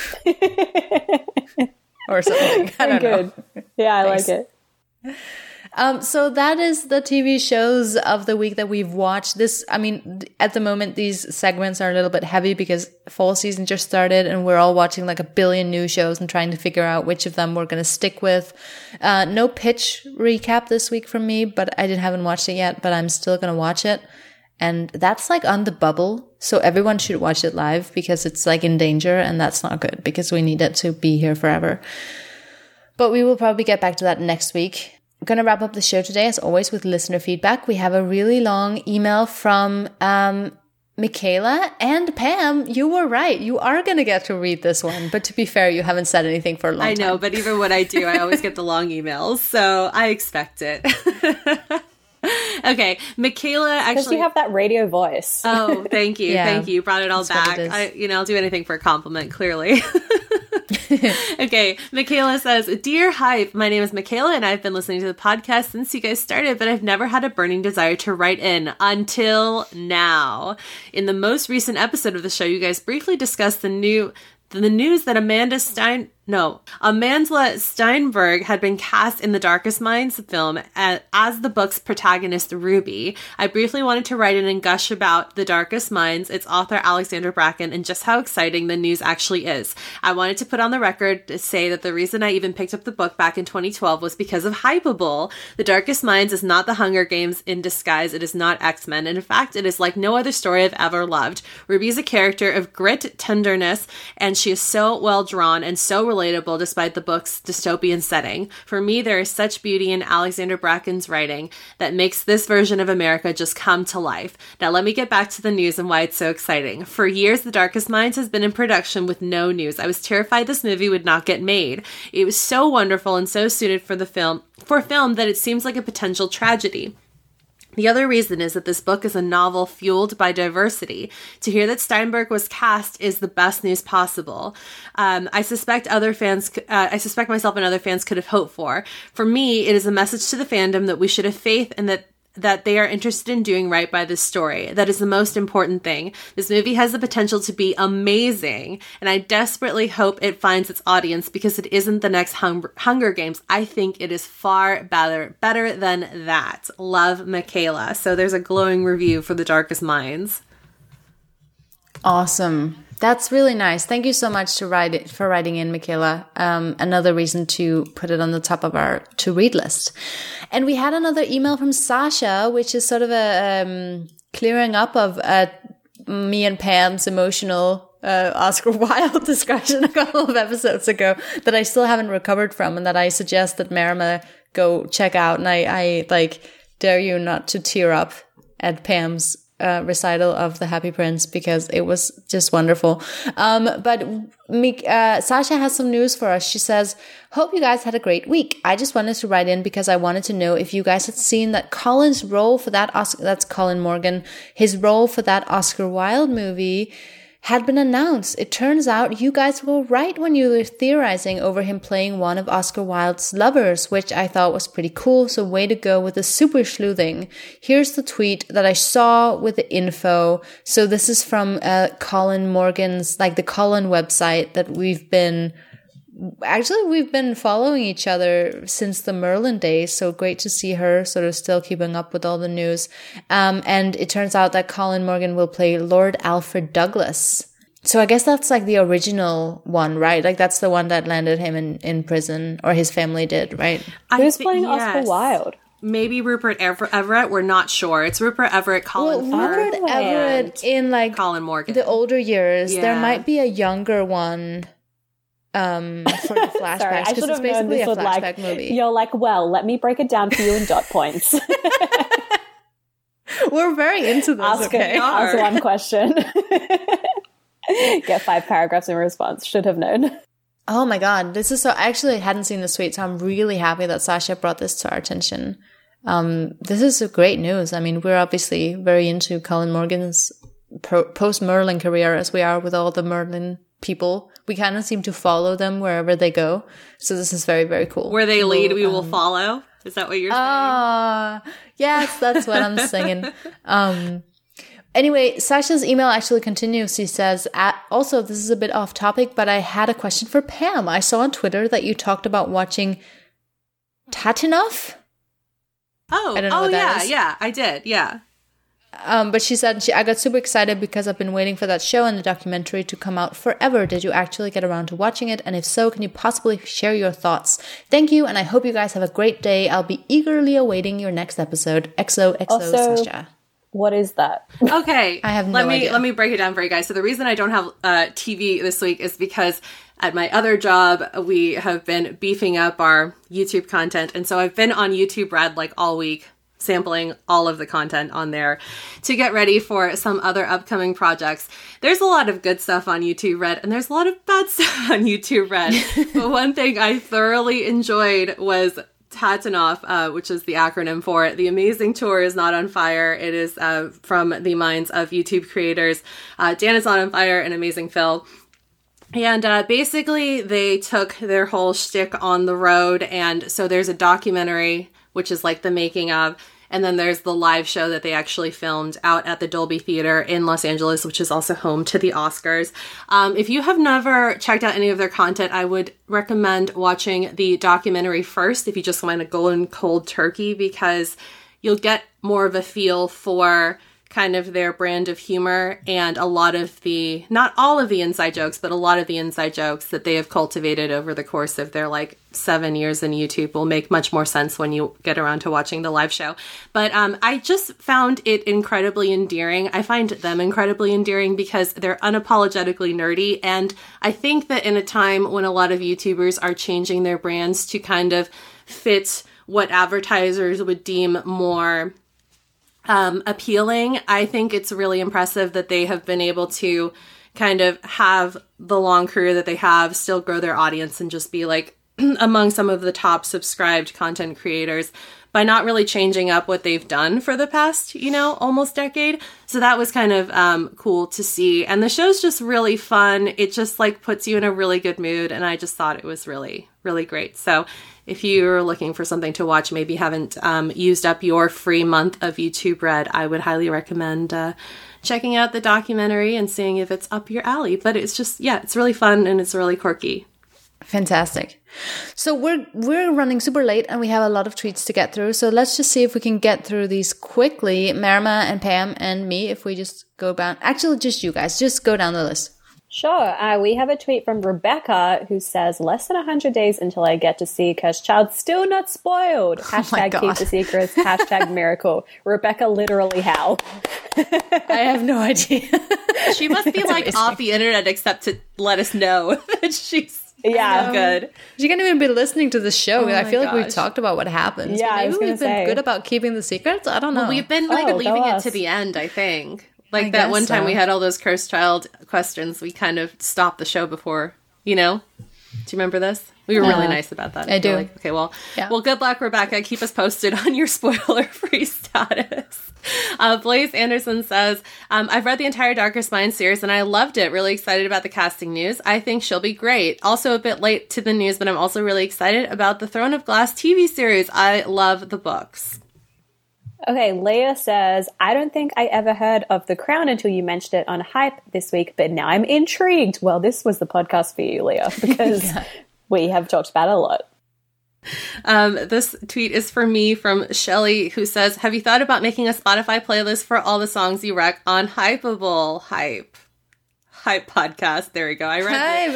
Or something. I don't know. Yeah, I like it. So that is the TV shows of the week that we've watched. At the moment, these segments are a little bit heavy because fall season just started and we're all watching like a billion new shows and trying to figure out which of them we're going to stick with. No Pitch recap this week from me, but I haven't watched it yet, but I'm still going to watch it. And that's like on the bubble. So everyone should watch it live because it's like in danger and that's not good because we need it to be here forever. But we will probably get back to that next week. I'm going to wrap up the show today, as always, with listener feedback. We have a really long email from Michaela and Pam. You were right. You are going to get to read this one. But to be fair, you haven't said anything for a long time. I know, but even when I do, I always get the long emails. So I expect it. Okay, Michaela actually... Because you have that radio voice. Oh, thank you. Yeah, thank you. You brought it all back. I'll do anything for a compliment, clearly. Okay, Michaela says, Dear Hype, my name is Michaela and I've been listening to the podcast since you guys started, but I've never had a burning desire to write in until now. In the most recent episode of the show, you guys briefly discussed the news that Amanda Amandla Steinberg had been cast in The Darkest Minds film as the book's protagonist, Ruby. I briefly wanted to write in and gush about The Darkest Minds, its author, Alexandra Bracken, and just how exciting the news actually is. I wanted to put on the record to say that the reason I even picked up the book back in 2012 was because of Hypable. The Darkest Minds is not the Hunger Games in disguise. It is not X-Men. And in fact, it is like no other story I've ever loved. Ruby is a character of grit, tenderness, and she is so well drawn and so relatable despite the book's dystopian setting. For me, there is such beauty in Alexandra Bracken's writing that makes this version of America just come to life. Now let me get back to the news and why it's so exciting. For years, The Darkest Minds has been in production with no news. I was terrified this movie would not get made. It was so wonderful and so suited for film that it seems like a potential tragedy. The other reason is that this book is a novel fueled by diversity. To hear that Steinberg was cast is the best news possible. I suspect myself and other fans could have hoped for. For me, it is a message to the fandom that we should have faith and that they are interested in doing right by this story. That is the most important thing. This movie has the potential to be amazing, and I desperately hope it finds its audience because it isn't the next Hunger Games. I think it is far better than that. Love, Michaela. So there's a glowing review for The Darkest Minds. Awesome. That's really nice. Thank you so much for writing in, Michaela. Another reason to put it on the top of our to-read list. And we had another email from Sasha, which is sort of a clearing up of me and Pam's emotional Oscar Wilde discussion a couple of episodes ago that I still haven't recovered from, and that I suggest that Marima go check out. And I dare you not to tear up at Pam's recital of The Happy Prince, because it was just wonderful. But Sasha has some news for us. She says, hope you guys had a great week. I just wanted to write in because I wanted to know if you guys had seen that Colin's role for that Oscar, that's Colin Morgan, his role for that Oscar Wilde movie had been announced. It turns out you guys were right when you were theorizing over him playing one of Oscar Wilde's lovers, which I thought was pretty cool, so way to go with the super sleuthing. Here's the tweet that I saw with the info. So this is from Colin Morgan's, the Colin website that we've been following each other since the Merlin days, so great to see her sort of still keeping up with all the news. And it turns out that Colin Morgan will play Lord Alfred Douglas. So I guess that's the original one, right? That's the one that landed him in prison, or his family did, right? Who's playing Oscar Wilde? Maybe Rupert Everett. We're not sure. It's Rupert Everett, Colin Firth, Rupert Everett in Colin Morgan. The older years. Yeah. There might be a younger one. For the flashbacks, because it's basically a flashback movie. You're well, let me break it down for you in dot points. We're very into this. Ask one question. Get 5 paragraphs in response. Should have known. Oh my god, this is so. I actually hadn't seen this tweet, so I'm really happy that Sasha brought this to our attention. This is great news. I mean, we're obviously very into Colin Morgan's post-Merlin career, as we are with all the Merlin people. We kind of seem to follow them wherever they go. So this is very, very cool. Where they lead, we will follow. Is that what you're saying? Yes, that's what I'm singing. Anyway, Sasha's email actually continues. She says, also, this is a bit off topic, but I had a question for Pam. I saw on Twitter that you talked about watching Tatinov. I don't know what that is. Yeah, I did. Yeah. But she said, I got super excited because I've been waiting for that show and the documentary to come out forever. Did you actually get around to watching it? And if so, can you possibly share your thoughts? Thank you, and I hope you guys have a great day. I'll be eagerly awaiting your next episode. XOXO, also, Sasha. What is that? Okay. I have no idea. Let me break it down for you guys. So the reason I don't have TV this week is because at my other job, we have been beefing up our YouTube content. And so I've been on YouTube Red all week, sampling all of the content on there to get ready for some other upcoming projects. There's a lot of good stuff on YouTube Red, and there's a lot of bad stuff on YouTube Red. But one thing I thoroughly enjoyed was Tatinov, which is the acronym for The Amazing Tour is Not on Fire. It is from the minds of YouTube creators Dan is Not on Fire and Amazing Phil. And basically they took their whole shtick on the road, and so there's a documentary which is the making of, And then there's the live show that they actually filmed out at the Dolby Theater in Los Angeles, which is also home to the Oscars. If you have never checked out any of their content, I would recommend watching the documentary first if you just want to go in cold turkey, because you'll get more of a feel for kind of their brand of humor and a lot of the, not all of the inside jokes, but a lot of the inside jokes that they have cultivated over the course of their 7 years in YouTube will make much more sense when you get around to watching the live show. But I just found it incredibly endearing. I find them incredibly endearing because they're unapologetically nerdy. And I think that in a time when a lot of YouTubers are changing their brands to kind of fit what advertisers would deem more appealing, I think it's really impressive that they have been able to kind of have the long career that they have, still grow their audience, and just be among some of the top subscribed content creators by not really changing up what they've done for the past, almost decade. So that was kind of cool to see. And the show's just really fun. It just puts you in a really good mood. And I just thought it was really, really great. So if you're looking for something to watch, maybe haven't used up your free month of YouTube Red, I would highly recommend checking out the documentary and seeing if it's up your alley. But it's just, it's really fun and it's really quirky. Fantastic. So we're running super late and we have a lot of tweets to get through. So let's just see if we can get through these quickly. Marima and Pam and me, if we just go down. Actually, just you guys. Just go down the list. Sure. We have a tweet from Rebecca who says, less than 100 days until I get to see Cursed Child. Still not spoiled. Hashtag keep the secrets. Hashtag miracle. Rebecca, literally how? I have no idea. She must be off the internet except to let us know that she's good. She can't even be listening to the show. I feel like we've talked about what happens. Yeah, maybe we've been good about keeping the secrets. I don't know. Well, we've been leaving it to the end, I think. That one time we had all those Cursed Child questions, we kind of stopped the show before, Do you remember this? We were really nice about that. I do. Okay, well, good luck, Rebecca. Keep us posted on your spoiler-free status. Blaze Anderson says, I've read the entire Darkest Minds series and I loved it. Really excited about the casting news. I think she'll be great. Also a bit late to the news, but I'm also really excited about the Throne of Glass TV series. I love the books. Okay, Leah says, I don't think I ever heard of The Crown until you mentioned it on Hype this week, but now I'm intrigued. Well, this was the podcast for you, Leah, because we have talked about it a lot. This tweet is for me from Shelly, who says, have you thought about making a Spotify playlist for all the songs you wrec on Hypeable? Hype podcast. There we go. I read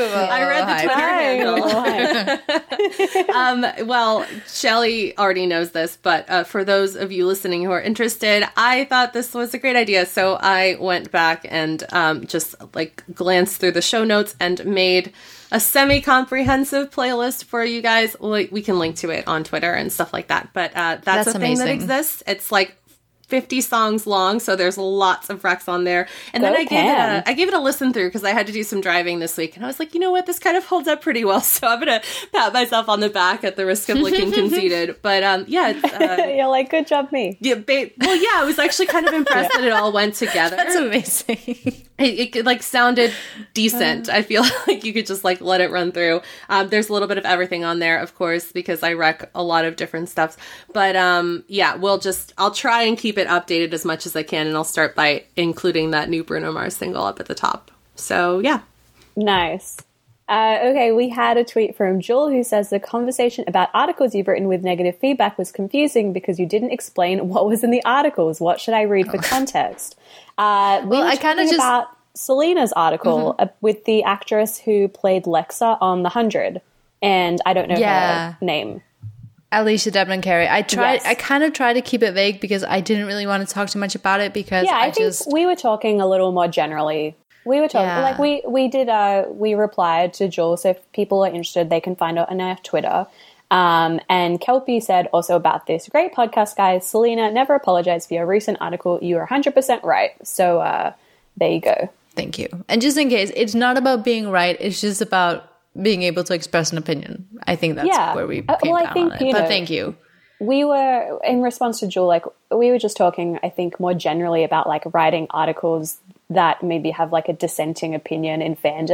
the Twitter handle. Well, Shelly already knows this, but for those of you listening who are interested, I thought this was a great idea. So I went back and just glanced through the show notes and made a semi-comprehensive playlist for you guys. We can link to it on Twitter and stuff like that. But that's a thing amazing. that exists. It's 50 songs long, so there's lots of recs on there. And then I gave it a listen through because I had to do some driving this week, and I was like, you know what, this kind of holds up pretty well, so I'm gonna pat myself on the back at the risk of looking conceited. But you're good job, me. I was actually kind of impressed that it all went together. That's amazing. It sounded decent. I feel like you could just let it run through. There's a little bit of everything on there, of course, because I rec a lot of different stuff. But I'll try and keep it updated as much as I can, and I'll start by including that new Bruno Mars single up at the top. So yeah. Nice. Okay, we had a tweet from Jewel who says the conversation about articles you've written with negative feedback was confusing because you didn't explain what was in the articles. What should I read for context? I kind of about Selena's article with the actress who played Lexa on The 100, and I don't know her name. Alicia Debnam Carey. I kind of tried to keep it vague because I didn't really want to talk too much about it because I think we were talking a little more generally. We were talking we replied to Jules. So if people are interested, they can find it on our Twitter. And Kelpie said also about this great podcast, guys. Selena, never apologize for your recent article. You are 100% right. So there you go. Thank you. And just in case, it's not about being right. It's just about being able to express an opinion. I think that's where we came down on it. But thank you. We were, in response to Jewel, we were just talking, I think, more generally about writing articles that maybe have a dissenting opinion in fandom,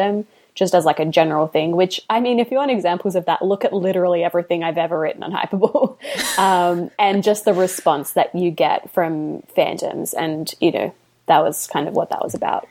just as like a general thing, which, I mean, if you want examples of that, look at literally everything I've ever written on Hypable, and just the response that you get from fandoms. And, you know, that was kind of what that was about.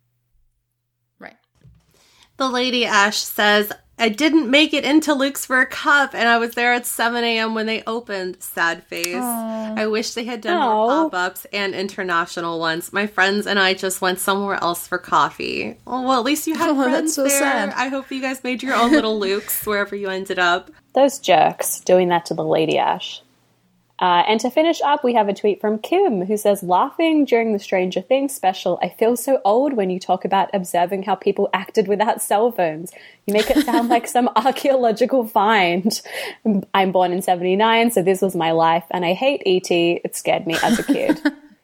Right. The Lady Ash says, I didn't make it into Luke's for a cup, and I was there at 7 a.m. when they opened. Sad face. Aww. I wish they had done more pop-ups and international ones. My friends and I just went somewhere else for coffee. Oh, well, at least you had friends there. Sad. I hope you guys made your own little Lukes wherever you ended up. Those jerks doing that to the Lady Ash. And to finish up, we have a tweet from Kim who says, laughing during the Stranger Things special, I feel so old when you talk about observing how people acted without cell phones. You make it sound like some archaeological find. I'm born in 79, so this was my life, and I hate E.T. It scared me as a kid.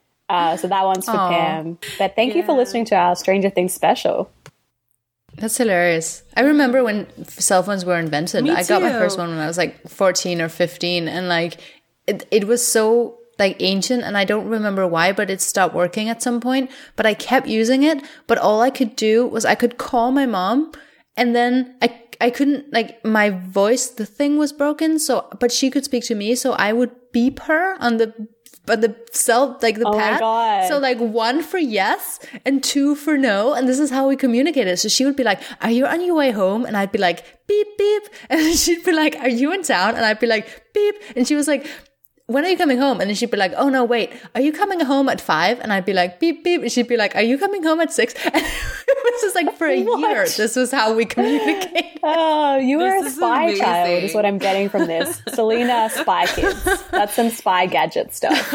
So that one's for Pam. But thank you for listening to our Stranger Things special. That's hilarious. I remember when cell phones were invented. Me I got my too. first one when I was like 14 or 15, and like it was so like ancient, and I don't remember why, but it stopped working at some point. But I kept using it, but all I could do was I could call my mom, and then I couldn't, like, my voice, the thing was broken, so but she could speak to me, so I would beep her on the cell, like the pad. My God. So like 1 for yes and 2 for no, and this is how we communicated. So she would be like, are you on your way home? And I'd be like, beep beep, and she'd be like, are you in town? And I'd be like, beep, and she was like, when are you coming home? And then she'd be like, oh no, wait, are you coming home at 5? And I'd be like, beep beep, and she'd be like, are you coming home at 6? And it was just like for a year, this was how we communicated. Oh, you were a spy child is what I'm getting from this. Selena, Spy Kids. That's some spy gadget stuff.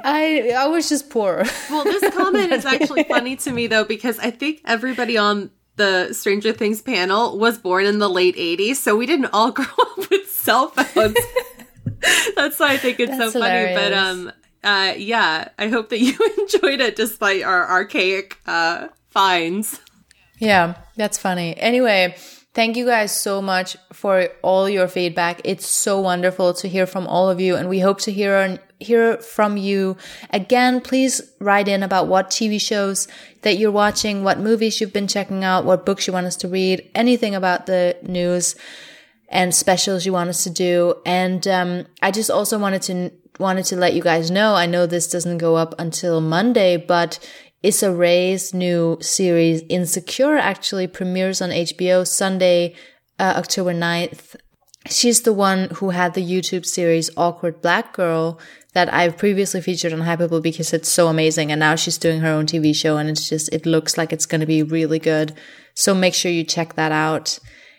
I was just poor. Well, this comment is actually funny to me, though, because I think everybody on the Stranger Things panel was born in the late 80s, so we didn't all grow up with cell phones. That's why I think it's so funny. But yeah, I hope that you enjoyed it despite our archaic finds. Yeah, that's funny. Anyway, thank you guys so much for all your feedback. It's so wonderful to hear from all of you, and we hope to hear from you again. Please write in about what TV shows that you're watching, what movies you've been checking out, what books you want us to read, anything about the news and specials you want us to do. And I just also wanted to let you guys know, I know this doesn't go up until Monday, but Issa Rae's new series Insecure actually premieres on HBO Sunday, October 9th. She's the one who had the YouTube series Awkward Black Girl that I've previously featured on Hypable because it's so amazing, and now she's doing her own TV show, and it looks like it's going to be really good. So make sure you check that out.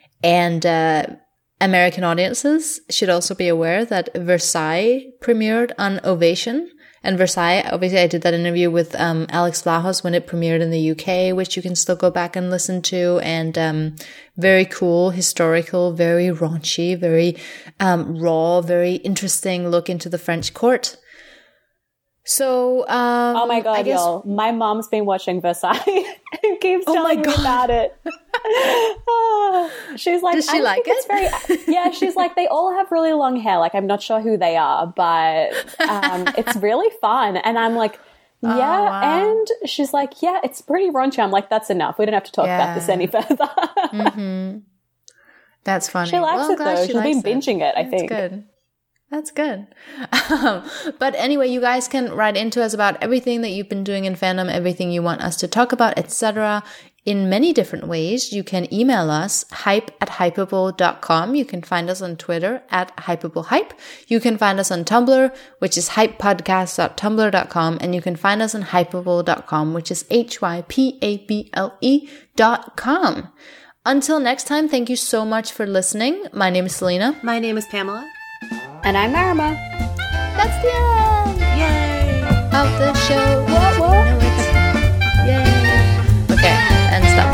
And American audiences should also be aware that Versailles premiered on Ovation. And Versailles, obviously I did that interview with Alex Vlahos when it premiered in the UK, which you can still go back and listen to. And very cool, historical, very raunchy, very raw, very interesting look into the French court. So, oh my God, y'all. My mom's been watching Versailles and keeps telling me about it. She's like, does she like it? Yeah, she's like, they all have really long hair. Like, I'm not sure who they are, but it's really fun. And I'm like, yeah. Wow. And she's like, yeah, it's pretty raunchy. I'm like, that's enough. We don't have to talk about this any further. Mm-hmm. That's funny. She likes it, though. She's been binging it, I think. Good. That's good. But anyway, you guys can write into us about everything that you've been doing in fandom, everything you want us to talk about, etc. in many different ways. You can email us, hype@hypable.com. You can find us on Twitter @hypablehype. You can find us on Tumblr, which is hypepodcast.tumblr.com. And you can find us on hypable.com, which is hypable.com. Until next time, thank you so much for listening. My name is Selena. My name is Pamela. And I'm Marama. That's the end! Yay! Of the show. What? Yay! Okay, and stop.